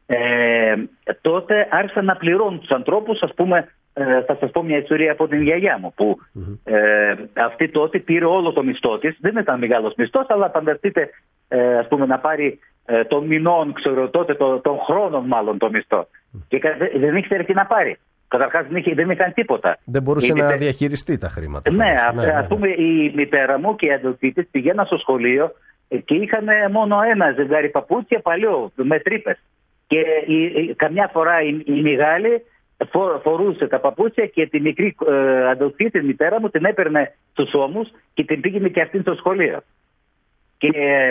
Ε, τότε άρχισαν να πληρώνουν τους ανθρώπους, ας πούμε, ε, θα σας πω μια ιστορία από την γιαγιά μου που mm-hmm. ε, αυτή τότε πήρε όλο το μισθό της, δεν ήταν μεγάλος μισθός, αλλά φανταστείτε ε, ας πούμε να πάρει ε, των μηνών, ξέρω τότε, το, των χρόνων μάλλον το μισθό mm-hmm. και δεν ήξερε τι να πάρει. Καταρχάς δεν, δεν είχαν τίποτα. Δεν μπορούσε η, να μητε... διαχειριστεί τα χρήματα. Ναι, ναι, ας, ναι, ας πούμε ναι. Η μητέρα μου και οι αδελφοί της πηγαίναν στο σχολείο και είχαν μόνο ένα ζευγάρι παπούτσια παλιό με τρύπες. Και η, η, καμιά φορά η, η μεγάλη φο, φορούσε τα παπούτσια και τη μικρή ε, αδελφή της μητέρα μου την έπαιρνε στους ώμους και την πήγαινε και αυτήν στο σχολείο. Και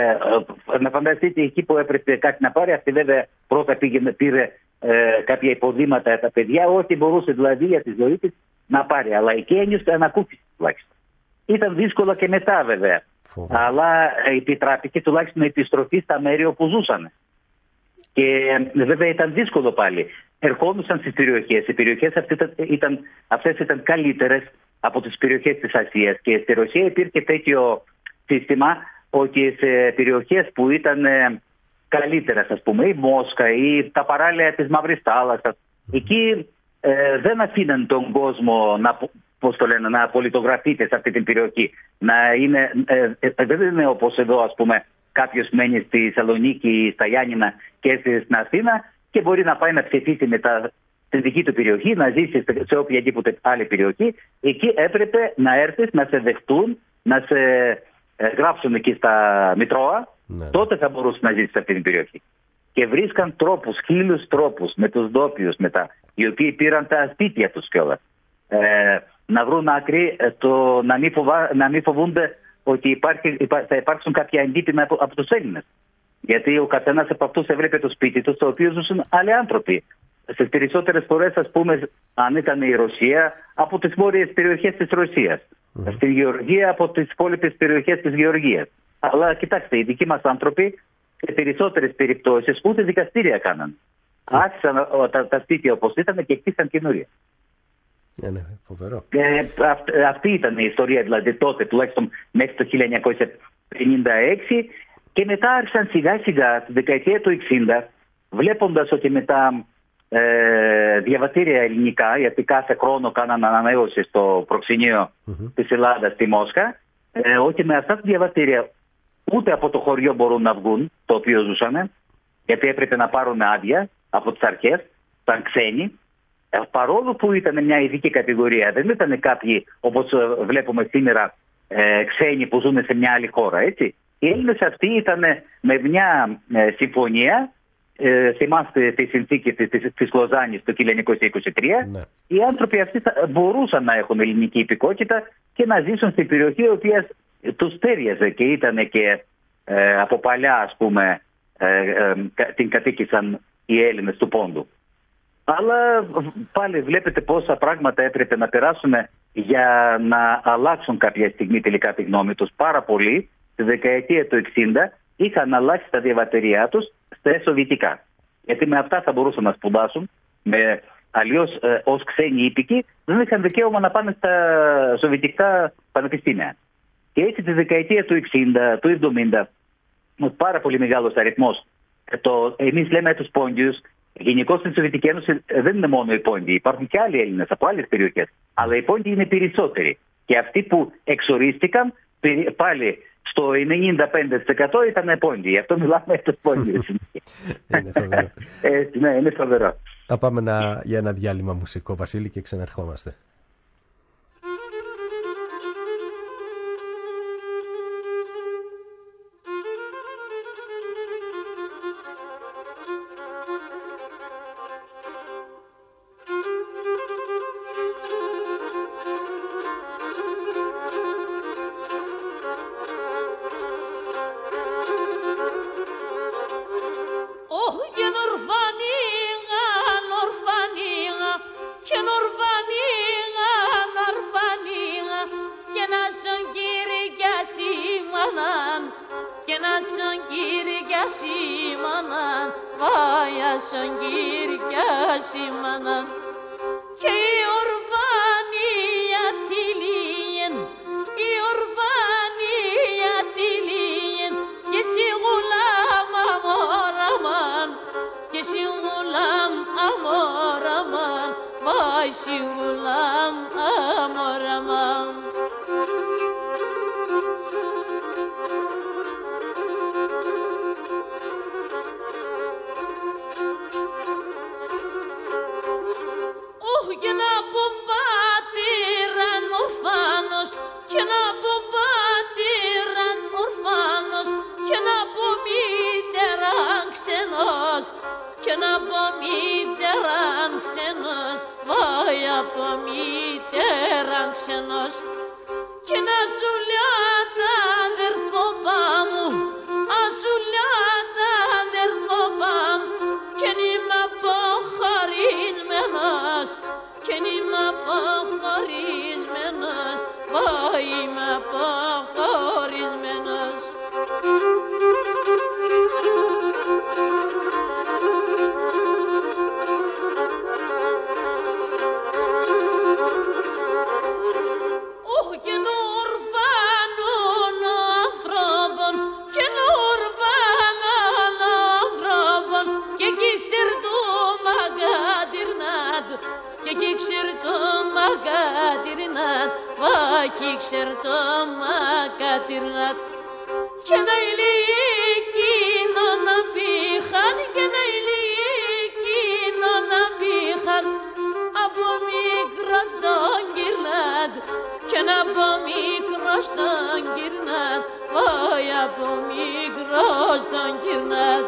ε, να φανταστείτε εκεί που έπρεπε κάτι να πάρει, αυτή βέβαια πρώτα πήγαινε, πήρε ε, κάποια υποδήματα τα παιδιά, ό,τι μπορούσε δηλαδή για τη ζωή της να πάρει. Αλλά εκεί ένιωσε ανακούφιση τουλάχιστον. Ήταν δύσκολα και μετά βέβαια. Φοβερό. Αλλά επιτράπηκε τουλάχιστον η επιστροφή στα μέρη όπου ζούσαν. Και βέβαια ήταν δύσκολο πάλι. Ερχόντουσαν στις περιοχές. Οι περιοχές αυτές ήταν, αυτές ήταν καλύτερες από τις περιοχές της Ασίας. Και στη Ρωσία υπήρχε τέτοιο σύστημα ότι σε περιοχές που ήταν καλύτερες, ας πούμε, η Μόσχα ή τα παράλια της Μαύρης Θάλασσας, εκεί ε, δεν αφήναν τον κόσμο να, πώς το λένε, να πολιτογραφείται σε αυτή την περιοχή. Να είναι, ε, ε, δεν είναι όπως εδώ, ας πούμε, κάποιος μένει στη Θεσσαλονίκη ή στα Γιάννηνα και έρθει στην Αθήνα και μπορεί να πάει να ψηφίσει μετά στην δική του περιοχή, να ζήσει σε οποιαδήποτε άλλη περιοχή. Εκεί έπρεπε να έρθεις, να σε δεχτούν, να σε ε, γράψουν εκεί στα Μητρώα. Ναι. Τότε θα μπορούσε να ζήσει σε αυτή την περιοχή. Και βρίσκαν τρόπους, χίλιους τρόπους με τους ντόπιους μετά, οι οποίοι πήραν τα σπίτια τους κιόλας. Ε, να βρουν άκρη, το, να, μην φοβά, να μην φοβούνται ότι υπάρχει, θα υπάρξουν κάποια εντύπωνα από, από τους Έλληνες. Γιατί ο καθένας από αυτούς έβλεπε το σπίτι του, στο οποίο ζούσαν άλλοι άνθρωποι. Στις περισσότερες φορές, ας πούμε, αν ήταν η Ρωσία, από τις βόρειες περιοχές της Ρωσίας. Mm. Στη Γεωργία, από τις υπόλοιπες περιοχές της Γεωργίας. Αλλά κοιτάξτε, οι δικοί μας άνθρωποι, σε περισσότερες περιπτώσεις, ούτε δικαστήρια κάναν. Mm. Άρχισαν τα, τα σπίτια όπως ήταν και χτίσαν καινούρια. Yeah, ναι, φοβερό. Ε, αυ, αυτή ήταν η ιστορία, δηλαδή τότε, τουλάχιστον μέχρι το χίλια εννιακόσια πενήντα έξι. Και μετά άρχισαν σιγά σιγά, στη δεκαετία του εξήντα, βλέποντας ότι με τα ε, διαβατήρια ελληνικά, γιατί κάθε χρόνο κάναν ανανέωση στο προξενείο mm-hmm. της Ελλάδας στη Μόσχα, ε, ότι με αυτά τα διαβατήρια ούτε από το χωριό μπορούν να βγουν, το οποίο ζούσαν, γιατί έπρεπε να πάρουν άδεια από τις αρχές, ήταν ξένοι. Ε, παρόλο που ήταν μια ειδική κατηγορία, δεν ήταν κάποιοι όπως βλέπουμε σήμερα ε, ξένοι που ζουν σε μια άλλη χώρα, έτσι. Οι Έλληνες αυτοί ήταν με μια ε, συμφωνία, ε, θυμάστε τη συνθήκη της, της, της Λοζάνης το χίλια εννιακόσια είκοσι τρία, ναι. Οι άνθρωποι αυτοί θα, μπορούσαν να έχουν ελληνική υπηκότητα και να ζήσουν στην περιοχή η οποία τους τέριαζε και ήταν και ε, από παλιά, ας πούμε, ε, ε, την κατοίκησαν οι Έλληνες του Πόντου. Αλλά πάλι βλέπετε πόσα πράγματα έπρεπε να περάσουν για να αλλάξουν κάποια στιγμή τελικά τη γνώμη τους. Πάρα πολύ. Στη δεκαετία του εξήντα είχαν αλλάξει τα διαβατηριά τους στα σοβιετικά. Γιατί με αυτά θα μπορούσαν να σπουδάσουν. Με, αλλιώς ε, ως ξένοι ήπικοι δεν είχαν δικαίωμα να πάνε στα σοβιετικά πανεπιστήμια. Και έτσι τη δεκαετία του εξήντα, του εβδομήντα, με πάρα πολύ μεγάλος αριθμός. Το, εμείς λέμε τους Πόντιους, γενικώς στην Σοβιετική Ένωση δεν είναι μόνο οι Πόντιοι. Υπάρχουν και άλλοι Έλληνες από άλλες περιοχές. Αλλά οι Πόντιοι είναι περισσότεροι. Και αυτοί που εξορίστηκαν πάλι στο ενενήντα πέντε τοις εκατό ήταν Πόντιοι. Γι' αυτό μιλάμε για τους Πόντιους. Είναι φοβερό. ε, ναι, είναι φοβερό. Θα πάμε να, για ένα διάλειμμα μουσικό, Βασίλη, και ξαναρχόμαστε. Είμαι αποχωρισμένος. Εκεί ξέρτο μακατυρνάτ, εκεί ξέρτο μακατυρνάτ. Και να ηλικίνο να πήχαν, και να ηλικίνο να πήχαν. Από μικρός τον γυρνάτ, και να από μικρός τον γυρνάτ, όχι από μικρός τον γυρνάτ.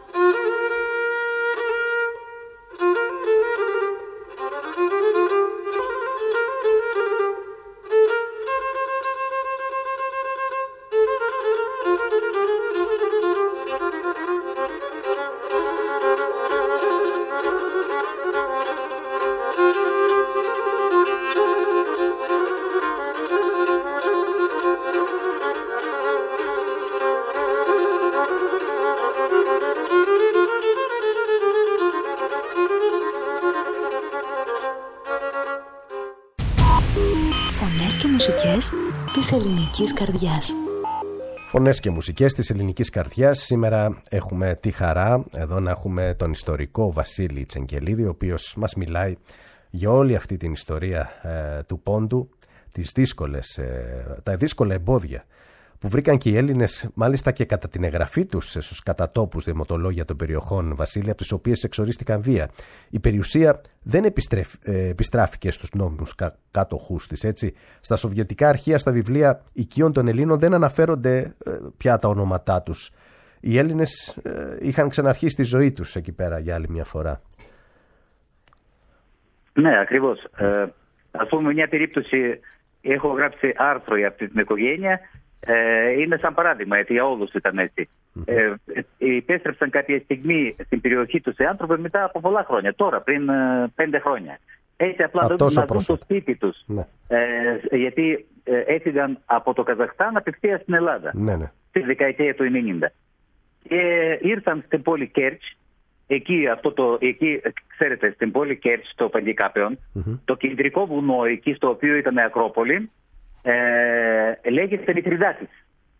Φωνές και μουσικές της ελληνικής καρδιάς. Φωνές και μουσικές της ελληνικής καρδιάς. Σήμερα έχουμε τη χαρά εδώ να έχουμε τον ιστορικό Βασίλη Τσεγγελίδη, ο οποίος μας μιλάει για όλη αυτή την ιστορία ε, του πόντου, τις δύσκολες, ε, τα δύσκολα εμπόδια που βρήκαν και οι Έλληνες, μάλιστα και κατά την εγγραφή τους στους κατατόπους δημοτολόγια των περιοχών, Βασίλη, από τις οποίες εξορίστηκαν βία. Η περιουσία δεν επιστρέφ, ε, επιστράφηκε στους νόμιμους κα, κάτοχούς της, έτσι. Στα σοβιετικά αρχεία, στα βιβλία οικείων των Ελλήνων δεν αναφέρονται ε, πια τα ονόματά τους. Οι Έλληνες ε, είχαν ξαναρχίσει τη ζωή τους εκεί πέρα για άλλη μια φορά. Ναι, ακριβώς. Ε, ας πούμε μια περίπτωση, έχω γράψει άρθρο για αυτή την οικογένεια. Ε, είναι σαν παράδειγμα, γιατί για όλους ήταν έτσι. Mm-hmm. Ε, ε, επέστρεψαν κάποια στιγμή στην περιοχή τους οι άνθρωποι μετά από πολλά χρόνια, τώρα πριν ε, πέντε χρόνια. Έτσι απλά δεν να δουν το σπίτι τους. Ναι. Ε, γιατί ε, έφυγαν από το Καζαχστάν απευθείας στην Ελλάδα, ναι, ναι. Στη δεκαετία του ενενήντα. Και ήρθαν στην πόλη Κέρτς. Εκεί, αυτό το, εκεί, ξέρετε, στην πόλη Κέρτς, το Παντικάπεων, mm-hmm. το κεντρικό βουνό εκεί στο οποίο ήταν η Ακρόπολη, Ε, λέγεται Μητριδάτης.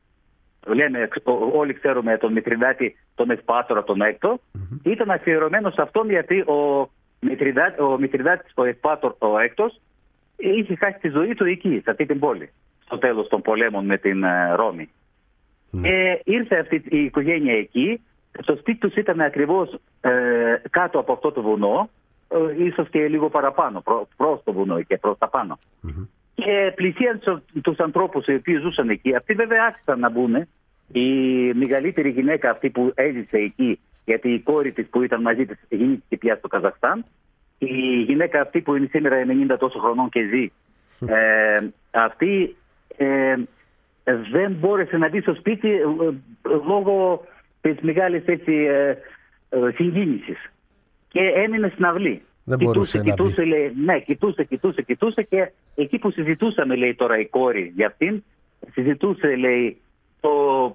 Λέμε, όλοι ξέρουμε τον Μητριδάτη, τον Ευπάτορα, τον Έκτο. Mm-hmm. Ήταν αφιερωμένο σε αυτόν γιατί ο Μητριδάτης, ο, Μητριδάτης, ο Ευπάτορ, ο Έκτος, είχε χάσει τη ζωή του εκεί, σε αυτή την πόλη, στο τέλος των πολέμων με την uh, Ρώμη. Mm-hmm. Και ήρθε αυτή η οικογένεια εκεί. Το σπίτι τους ήταν ακριβώς ε, κάτω από αυτό το βουνό, ε, ίσως και λίγο παραπάνω, προ, προς το βουνό και προς τα πάνω. Mm-hmm. Και πλησίαν τους ανθρώπους οι οποίοι ζούσαν εκεί. Αυτοί βέβαια άρχισαν να μπουν. Η μεγαλύτερη γυναίκα αυτή που έζησε εκεί, γιατί η κόρη της που ήταν μαζί της γεννήθηκε πια στο Καζαχστάν. Η γυναίκα αυτή που είναι σήμερα ενενήντα τόσο χρονών και ζει, ε, αυτή ε, δεν μπόρεσε να μπει στο σπίτι ε, λόγω της μεγάλης έτσι, ε, ε, συγκίνησης. Και έμεινε στην αυλή. Δεν κοιτούσε, μπορούσε κοιτούσε, να λέει, ναι, κοιτούσε, κοιτούσε, κοιτούσε και εκεί που συζητούσαμε, λέει τώρα η κόρη για αυτήν, συζητούσε, λέει, το,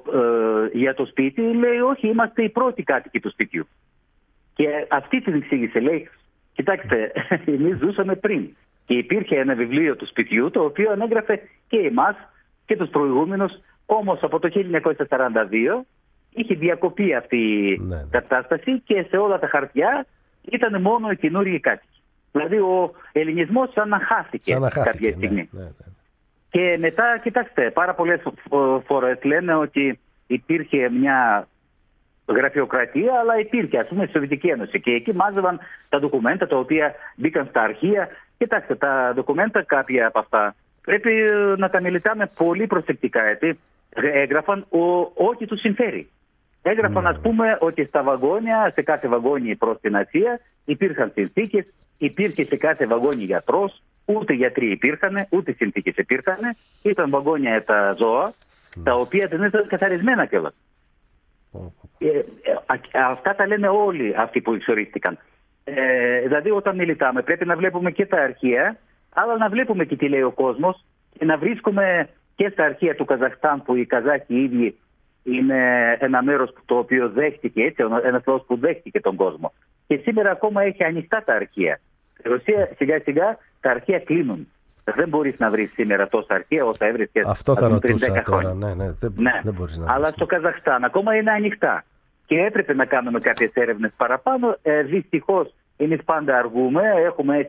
ε, για το σπίτι, λέει, όχι, είμαστε οι πρώτοι κάτοικοι του σπιτιού. Και αυτή την εξήγησε, λέει, κοιτάξτε, εμείς ζούσαμε πριν. Και υπήρχε ένα βιβλίο του σπιτιού, το οποίο ανέγραφε και εμάς και τους προηγούμενους, όμως από το χίλια εννιακόσια σαράντα δύο είχε διακοπεί αυτή η ναι, ναι. κατάσταση και σε όλα τα χαρτιά ήταν μόνο οι καινούργιοι κάτοικοι. Δηλαδή ο ελληνισμός σαν να χάθηκε, σαν να χάθηκε κάποια στιγμή. Ναι, ναι, ναι. Και μετά, κοιτάξτε, πάρα πολλές φορές λένε ότι υπήρχε μια γραφειοκρατία, αλλά υπήρχε, ας πούμε, η Σοβιετική Ένωση. Και εκεί μάζευαν τα ντοκουμέντα τα οποία μπήκαν στα αρχεία. Κοιτάξτε, τα ντοκουμέντα κάποια από αυτά πρέπει να τα μελετάμε πολύ προσεκτικά, γιατί έγραφαν ο, ό,τι τους συμφέρει. Έγραφαν, ας πούμε, ότι στα βαγόνια, σε κάθε βαγόνι προς την Ασία υπήρχαν συνθήκες, υπήρχε σε κάθε βαγόνι γιατρός, ούτε γιατροί υπήρχαν, ούτε συνθήκες υπήρχαν. Ήταν βαγόνια τα ζώα, mm. τα οποία δεν ήταν καθαρισμένα κιόλας. Mm. Ε, ε, αυτά τα λένε όλοι αυτοί που εξορίστηκαν. Ε, δηλαδή, όταν μιλάμε, πρέπει να βλέπουμε και τα αρχεία, αλλά να βλέπουμε και τι λέει ο κόσμος και να βρίσκουμε και στα αρχεία του Καζαχστάν, που οι Καζάχοι ίδιοι είναι ένα μέρος το οποίο δέχτηκε, έτσι, ένας λαός που δέχτηκε τον κόσμο. Και σήμερα ακόμα έχει ανοιχτά τα αρχεία. Στη Ρωσία σιγά σιγά τα αρχεία κλείνουν. Δεν μπορείς να βρεις σήμερα τόσα αρχεία όσα έβρισκες. Αυτό θα ρωτούσα τώρα. Ναι, ναι, δεν, ναι. δεν μπορείς να Αλλά στο Καζαχστάν ακόμα είναι ανοιχτά. Και έπρεπε να κάνουμε κάποιες έρευνες παραπάνω. Ε, δυστυχώς εμείς πάντα αργούμε. Έχουμε έτσι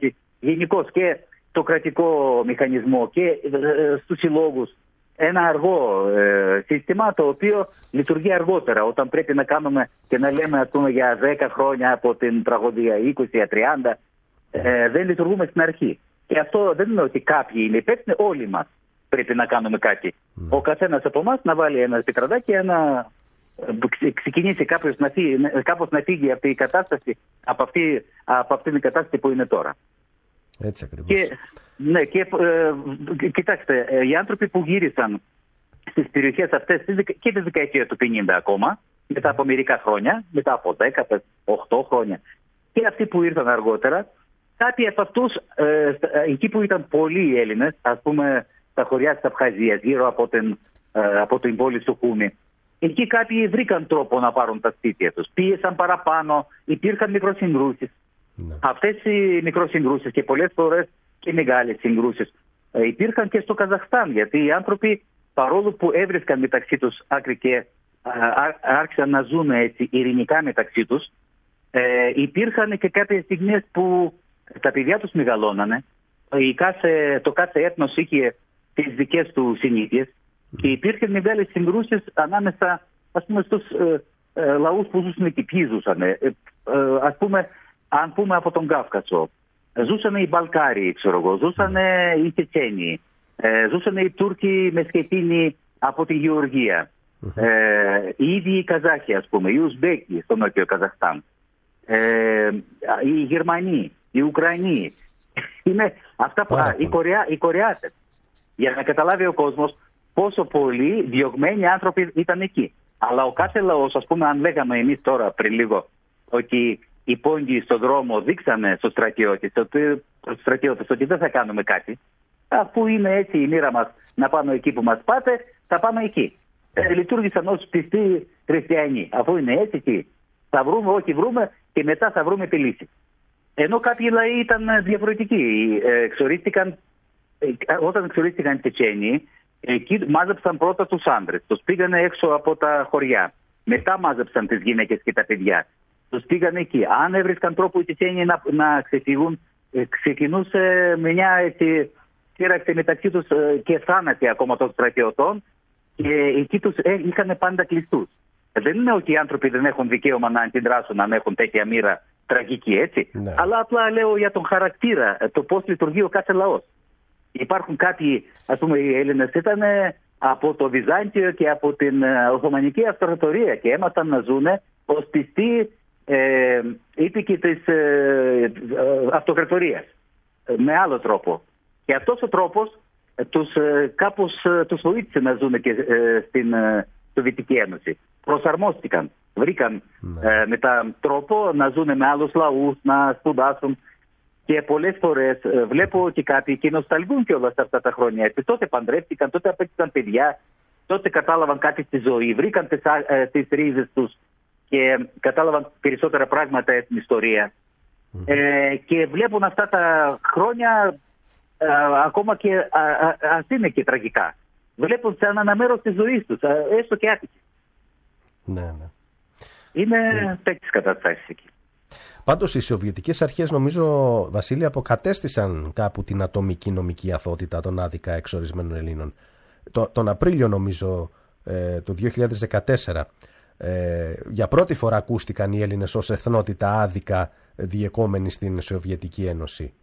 γενικώς και το κρατικό μηχανισμό και ε, στους συλλόγους ένα αργό ε, σύστημα το οποίο λειτουργεί αργότερα όταν πρέπει να κάνουμε και να λέμε ας πούμε, για δέκα χρόνια από την τραγωδία, είκοσι, τριάντα, ε, δεν λειτουργούμε στην αρχή. Και αυτό δεν είναι ότι κάποιοι είναι υπεύθυνοι, όλοι μας πρέπει να κάνουμε κάτι. Mm. Ο καθένας από εμάς να βάλει ένα πετραδάκι, ένα... ξεκινήσει κάποιος να φύγει, κάπως να φύγει αυτή η κατάσταση από, αυτή, από αυτήν την κατάσταση που είναι τώρα. Έτσι ακριβώς. Και, ναι, και ε, κοιτάξτε, ε, οι άνθρωποι που γύρισαν στις περιοχές αυτές και τη δεκαετία του πενήντα ακόμα, μετά από μερικά χρόνια, μετά από δέκα, οκτώ χρόνια, και αυτοί που ήρθαν αργότερα, κάποιοι από αυτούς, ε, εκεί που ήταν πολλοί Έλληνες, ας πούμε στα χωριά της Απχαζίας, γύρω από την, ε, από την πόλη Σουχούμη, εκεί κάποιοι βρήκαν τρόπο να πάρουν τα σπίτια τους. Πίεσαν παραπάνω, υπήρχαν μικροσυγκρούσεις. Ναι. Αυτές οι μικροσυγκρούσεις και πολλές φορές και μεγάλες συγκρούσεις ε, υπήρχαν και στο Καζαχστάν. Γιατί οι άνθρωποι, παρόλο που έβρισκαν μεταξύ τους άκρη και ε, άρχισαν να ζουν έτσι ειρηνικά μεταξύ τους, ε, υπήρχαν και κάποιες στιγμές που τα παιδιά τους μεγαλώνανε. Η κάθε, το κάθε έθνος είχε τις δικές του συνήθειες. Και υπήρχαν μεγάλες συγκρούσεις ανάμεσα, ας πούμε, στους ε, ε, λαούς που ζούσαν εκεί. Ποιοι ζούσαν, ε, ε, ας πούμε, αν πούμε από τον Κάφκασο, ζούσαν οι Μπαλκάριοι, ξέρω εγώ, ζούσαν οι Τσετσένοι, ε, ζούσαν οι Τούρκοι Μεσχετίνοι από τη Γεωργία, ε, οι ίδιοι οι Καζάχοι, ας πούμε, οι Ουσμπέκοι στο νότιο Καζαχστάν, ε, οι Γερμανοί, οι Ουκρανοί, είναι αυτά που, α, οι, Κορεά, οι Κορεάτες, για να καταλάβει ο κόσμος πόσο πολλοί διωγμένοι άνθρωποι ήταν εκεί. Αλλά ο κάθε λαός, ας πούμε, αν λέγαμε εμείς τώρα πριν λίγο ότι οι πόντιοι στον δρόμο δείξανε στους στρατιώτες, στους στρατιώτες ότι δεν θα κάνουμε κάτι, αφού είναι έτσι η μοίρα μας να πάμε εκεί που μας πάτε, θα πάμε εκεί. Ε, λειτουργήσαν ως πιστοί χριστιανοί. Αφού είναι έτσι, τι, θα βρούμε ό,τι βρούμε και μετά θα βρούμε τη λύση. Ενώ κάποιοι λαοί ήταν διαφορετικοί. Ε, εξορίστηκαν, ε, όταν εξορίστηκαν οι Τσετσένοι, εκεί μάζεψαν πρώτα τους άντρες, τους πήγανε έξω από τα χωριά. Μετά μάζεψαν τις γυναίκες και τα παιδιά. Τους πήγανε εκεί. Αν έβρισκαν τρόπο οι Τσετσένοι να, να ξεφύγουν, ξεκινούσε μια έτσι, σύραξη μεταξύ τους και θάνατη ακόμα των στρατιωτών και εκεί τους ε, είχαν πάντα κλειστούς. Δεν είναι ότι οι άνθρωποι δεν έχουν δικαίωμα να αντιδράσουν, να έχουν τέτοια μοίρα τραγική, έτσι. Ναι. Αλλά απλά λέω για τον χαρακτήρα, το πώς λειτουργεί ο κάθε λαός. Υπάρχουν κάποιοι, ας πούμε, οι Έλληνες ήταν από το Βυζάντιο και από την Οθωμανική Αυτοκρατορία και έμαθαν να ζουν ως πιστοί ε, ύπηκοι της ε, Αυτοκρατορίας με άλλο τρόπο. Και αυτός ο τρόπος ε, τους, ε, κάπως ε, τους βοήθησε να ζουν και ε, στην ε, Σοβιετική Ένωση. Προσαρμόστηκαν, βρήκαν ναι. ε, μετά τρόπο να ζουν με άλλους λαούς, να σπουδάσουν. Και πολλές φορές ε, βλέπω ότι κάποιοι και νοσταλγούν κιόλας αυτά τα χρόνια. Και τότε παντρεύτηκαν, τότε απέκτησαν παιδιά, τότε κατάλαβαν κάτι στη ζωή, βρήκαν τις, ε, τις ρίζες τους και κατάλαβαν περισσότερα πράγματα στην ιστορία. Mm. Ε, και βλέπουν αυτά τα χρόνια ε, ακόμα και ας είναι και τραγικά. Βλέπουν σαν ένα μέρος της ζωής τους, ε, έστω και άτυχη. Ναι, ναι. Είναι mm. τέτοιες καταστάσεις εκεί. Πάντως οι Σοβιετικές αρχές, νομίζω, Βασίλη, αποκατέστησαν κάπου την ατομική νομική αθότητα των άδικα εξορισμένων Ελλήνων. Το, τον Απρίλιο, νομίζω, ε, του δύο χιλιάδες δεκατέσσερα, ε, για πρώτη φορά ακούστηκαν οι Έλληνες ως εθνότητα άδικα διεκόμενοι στην Σοβιετική Ένωση.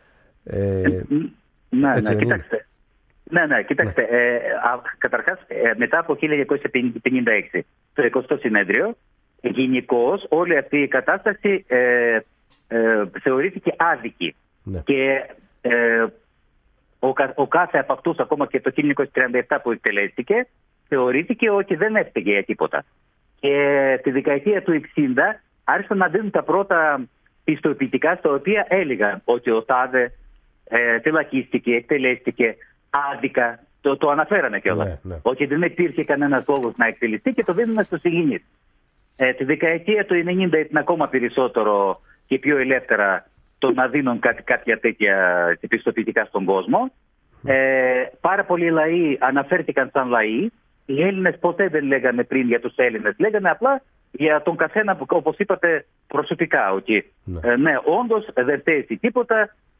Ε, ναι, ναι, κοιτάξτε. Ναι, ναι, κοιτάξτε. Ναι. Ε, α, καταρχάς, ε, μετά από χίλια εννιακόσια πενήντα έξι, το εικοστό συνέδριο, γενικώς όλη αυτή η κατάσταση ε, ε, θεωρήθηκε άδικη. Ναι. Και ε, ο, ο κάθε από αυτούς, ακόμα και το χίλια εννιακόσια τριάντα επτά που εκτελέστηκε, θεωρήθηκε ότι δεν έφταιγε για τίποτα. Και τη δεκαετία του εξήντα άρχισαν να δίνουν τα πρώτα πιστοποιητικά στα οποία έλεγαν ότι ο τάδε ε, φυλακίστηκε, εκτελέστηκε άδικα. Το, το αναφέρανε κιόλας. Ναι, ναι. Ότι δεν υπήρχε κανένας λόγος να εκτελεστεί και το δίνουν στους συγγενείς. Ε, τη δεκαετία του ενενήντα ήταν ακόμα περισσότερο και πιο ελεύθερα το να δίνουν κάτι, κάποια τέτοια πιστοποιητικά στον κόσμο. Ε, πάρα πολλοί λαοί αναφέρθηκαν σαν λαοί. Οι Έλληνες ποτέ δεν λέγανε πριν για τους Έλληνες. Λέγανε απλά για τον καθένα, όπως είπατε, προσωπικά. Ότι ναι, ε, ναι όντως δεν θέσει τίποτα.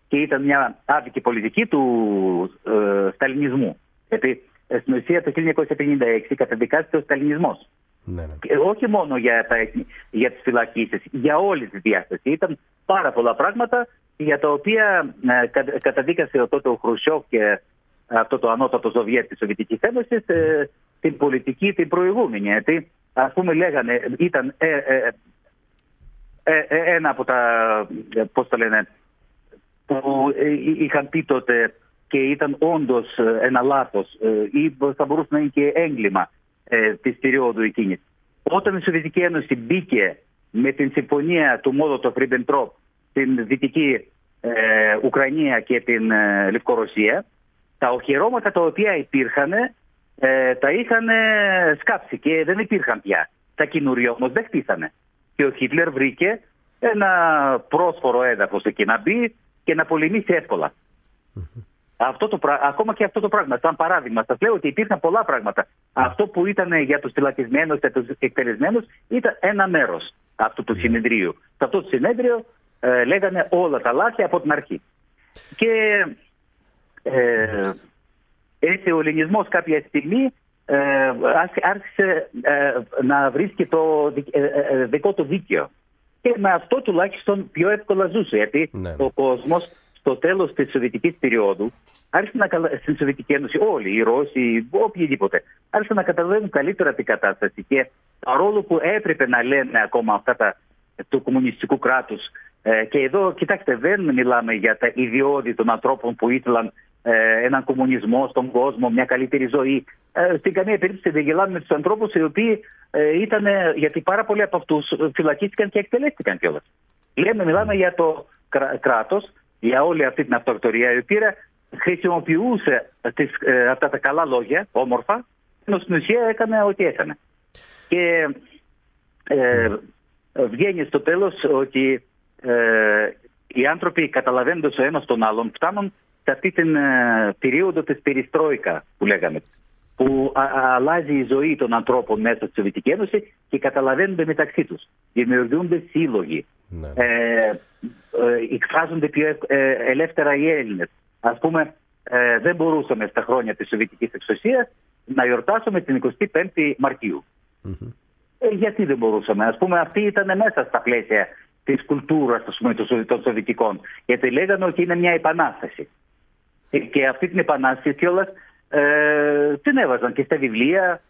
και ήταν μια άδικη πολιτική του ε, σταλινισμού. Γιατί στην ουσία το χίλια εννιακόσια πενήντα έξι καταδικάστηκε ο σταλινισμός. Ναι, ναι. Και όχι μόνο για, τα, για τις φυλακίσεις, για όλη τη διάσταση. Ήταν πάρα πολλά πράγματα για τα οποία ε, κα, καταδίκασε ο τότε ο Χρουσιόφ και αυτό το ανώτατο Σοβιέτ της Σοβιετικής Ένωσης ε, την πολιτική την προηγούμενη. Γιατί, ας πούμε, λέγανε, ήταν ε, ε, ε, ε, ένα από τα, πώς το λένε, που είχαν πει τότε και ήταν όντως ένα λάθος ή θα μπορούσε να είναι και έγκλημα ε, της περίοδου εκείνης. Όταν η Σοβιετική Ένωση μπήκε με την συμφωνία του Μόλοτοφ-Ριμπεντρόπ στην Δυτική ε, Ουκρανία και την ε, Λευκορωσία, τα οχυρώματα τα οποία υπήρχαν ε, τα είχαν σκάψει και δεν υπήρχαν πια. Τα καινούργια όμως δεν χτίσανε. Και ο Χίτλερ βρήκε ένα πρόσφορο έδαφος εκεί να μπει και να πολεμήσει εύκολα. Mm-hmm. Αυτό το, ακόμα και αυτό το πράγμα, σαν παράδειγμα, σας λέω ότι υπήρχαν πολλά πράγματα. Mm-hmm. Αυτό που ήταν για τους φυλακισμένους και τους εκτελεσμένους ήταν ένα μέρος αυτού του mm-hmm. συνεδρίου. Σε αυτό το συνέδριο ε, λέγανε όλα τα λάθη από την αρχή. Και ε, έτσι ο ελληνισμός κάποια στιγμή ε, άρχισε ε, να βρίσκει το ε, ε, δικό του δίκαιο. Και με αυτό τουλάχιστον πιο εύκολα ζούσε. Γιατί ναι. ο κόσμος στο τέλος της Σοβιετικής περίοδου άρχισε να στην Σοβιετική Ένωση, όλοι οι Ρώσοι, οποιοδήποτε, άρχισαν να καταλαβαίνουν καλύτερα την κατάσταση. Και παρόλο που έπρεπε να λένε ακόμα αυτά τα, του κομμουνιστικού κράτους, ε, και εδώ, κοιτάξτε, δεν μιλάμε για τα ιδιώδη των ανθρώπων που ήθελαν ε, έναν κομμουνισμό στον κόσμο, μια καλύτερη ζωή. Ε, στην καμία περίπτωση δεν γελάμε με τους ανθρώπους οι οποίοι ε, ήταν, γιατί πάρα πολλοί από αυτούς φυλακίστηκαν και εκτελέστηκαν κιόλας. Λέμε, μιλάμε για το κρά, κράτος, για όλη αυτή την αυτοκρατορία, η οποία χρησιμοποιούσε τις, ε, αυτά τα καλά λόγια, όμορφα, ενώ στην ουσία έκανε ό,τι έκανε. Και ε, βγαίνει στο τέλος ότι ε, οι άνθρωποι, καταλαβαίνοντας ο ένας τον άλλον, φτάνουν σε αυτή την ε, περίοδο της περιστρόικα που λέγαμε, που α, α, αλλάζει η ζωή των ανθρώπων μέσα στη Σοβιετική Ένωση και καταλαβαίνονται μεταξύ τους. Δημιουργούνται σύλλογοι. Ναι. Ε, ε, εκφράζονται πιο ε, ελεύθερα οι Έλληνες. Ας πούμε, ε, δεν μπορούσαμε στα χρόνια της Σοβιετικής εξουσίας να γιορτάσουμε την εικοστή πέμπτη Μαρτίου. Mm-hmm. Ε, γιατί δεν μπορούσαμε? Ας πούμε, αυτή ήταν μέσα στα πλαίσια της κουλτούρας, ας πούμε, των Σοβιετικών. Γιατί λέγανε ότι είναι μια επανάσταση. Ε, και αυτή την επανάσταση κιόλας ε, την έβαζαν και στα βιβλία.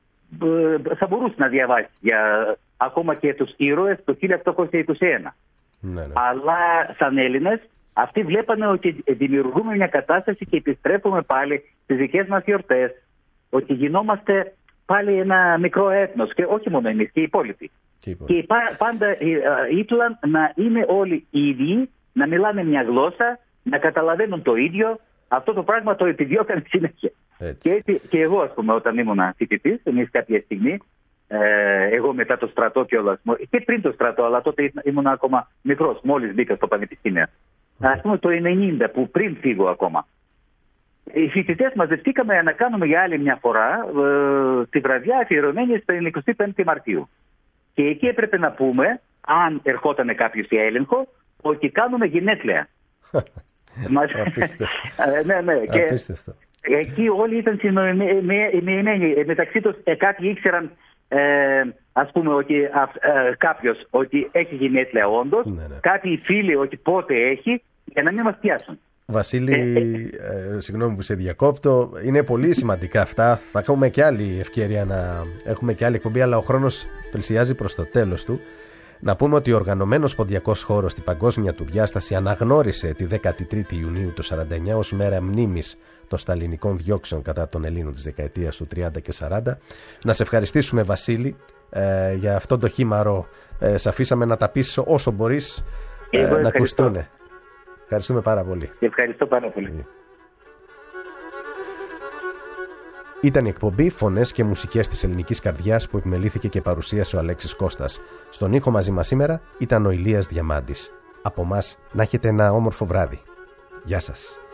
Ε, θα μπορούσε να διαβάσει για ακόμα και τους ήρωες το χίλια οκτακόσια είκοσι ένα. Ναι, ναι. Αλλά σαν Έλληνες, αυτοί βλέπανε ότι δημιουργούμε μια κατάσταση και επιστρέφουμε πάλι στις δικές μας γιορτές. Ότι γινόμαστε πάλι ένα μικρό έθνος και όχι μόνο εμείς και οι υπόλοιποι. Και, και πάντα ήθελαν να είναι όλοι οι ίδιοι, να μιλάνε μια γλώσσα, να καταλαβαίνουν το ίδιο. Αυτό το πράγμα το επιδιώκαν συνέχεια. Και, έτσι, και εγώ, ας πούμε, όταν ήμουν φοιτητής, εμείς κάποια στιγμή, ε, εγώ μετά το στρατό κιόλας, και πριν το στρατό, αλλά τότε ήμουν ακόμα μικρός, μόλις μπήκα στο πανεπιστήμιο. Mm. Ας πούμε το ενενήντα, που πριν φύγω ακόμα. Οι φοιτητές μαζευτήκαμε να κάνουμε για άλλη μια φορά ε, τη βραδιά αφιερωμένη στην εικοστή πέμπτη Μαρτίου. Και εκεί έπρεπε να πούμε, αν ερχόταν κάποιος για έλεγχο, ότι κάνουμε γενέθλια. ναι, ναι. Και εκεί όλοι ήταν συνομιλημένοι μεταξύ τους. Ε, κάποιοι ήξεραν, ε, ας πούμε, ότι ε, κάποιος ότι έχει γενέθλια όντως, ναι, ναι. Κάποιοι φίλοι ότι πότε έχει, για να μην μας πιάσουν. Βασίλη, ε, ε, συγγνώμη που σε διακόπτω, είναι πολύ σημαντικά αυτά. Θα έχουμε και άλλη ευκαιρία να έχουμε και άλλη εκπομπή, αλλά ο χρόνος πλησιάζει προς το τέλος του. Να πούμε ότι ο οργανωμένος ποντιακός χώρος στην παγκόσμια του διάσταση αναγνώρισε τη δέκατη τρίτη Ιουνίου του χίλια εννιακόσια σαράντα εννιά ως μέρα μνήμης των σταλινικών διώξεων κατά των Ελλήνων της δεκαετίας του τριάντα και σαράντα. Να σε ευχαριστήσουμε, Βασίλη, ε, για αυτό το χήμαρο. Ε, σε αφήσαμε να τα πεις όσο μπορείς ε, να ακουστούν. Ευχαριστούμε πάρα πολύ. Ευχαριστώ πάρα πολύ. Ήταν η εκπομπή «Φωνές και μουσικές της ελληνικής καρδιάς» που επιμελήθηκε και παρουσίασε ο Αλέξης Κώστας. Στον ήχο μαζί μας σήμερα ήταν ο Ηλίας Διαμάντης. Από μας να έχετε ένα όμορφο βράδυ. Γεια σας.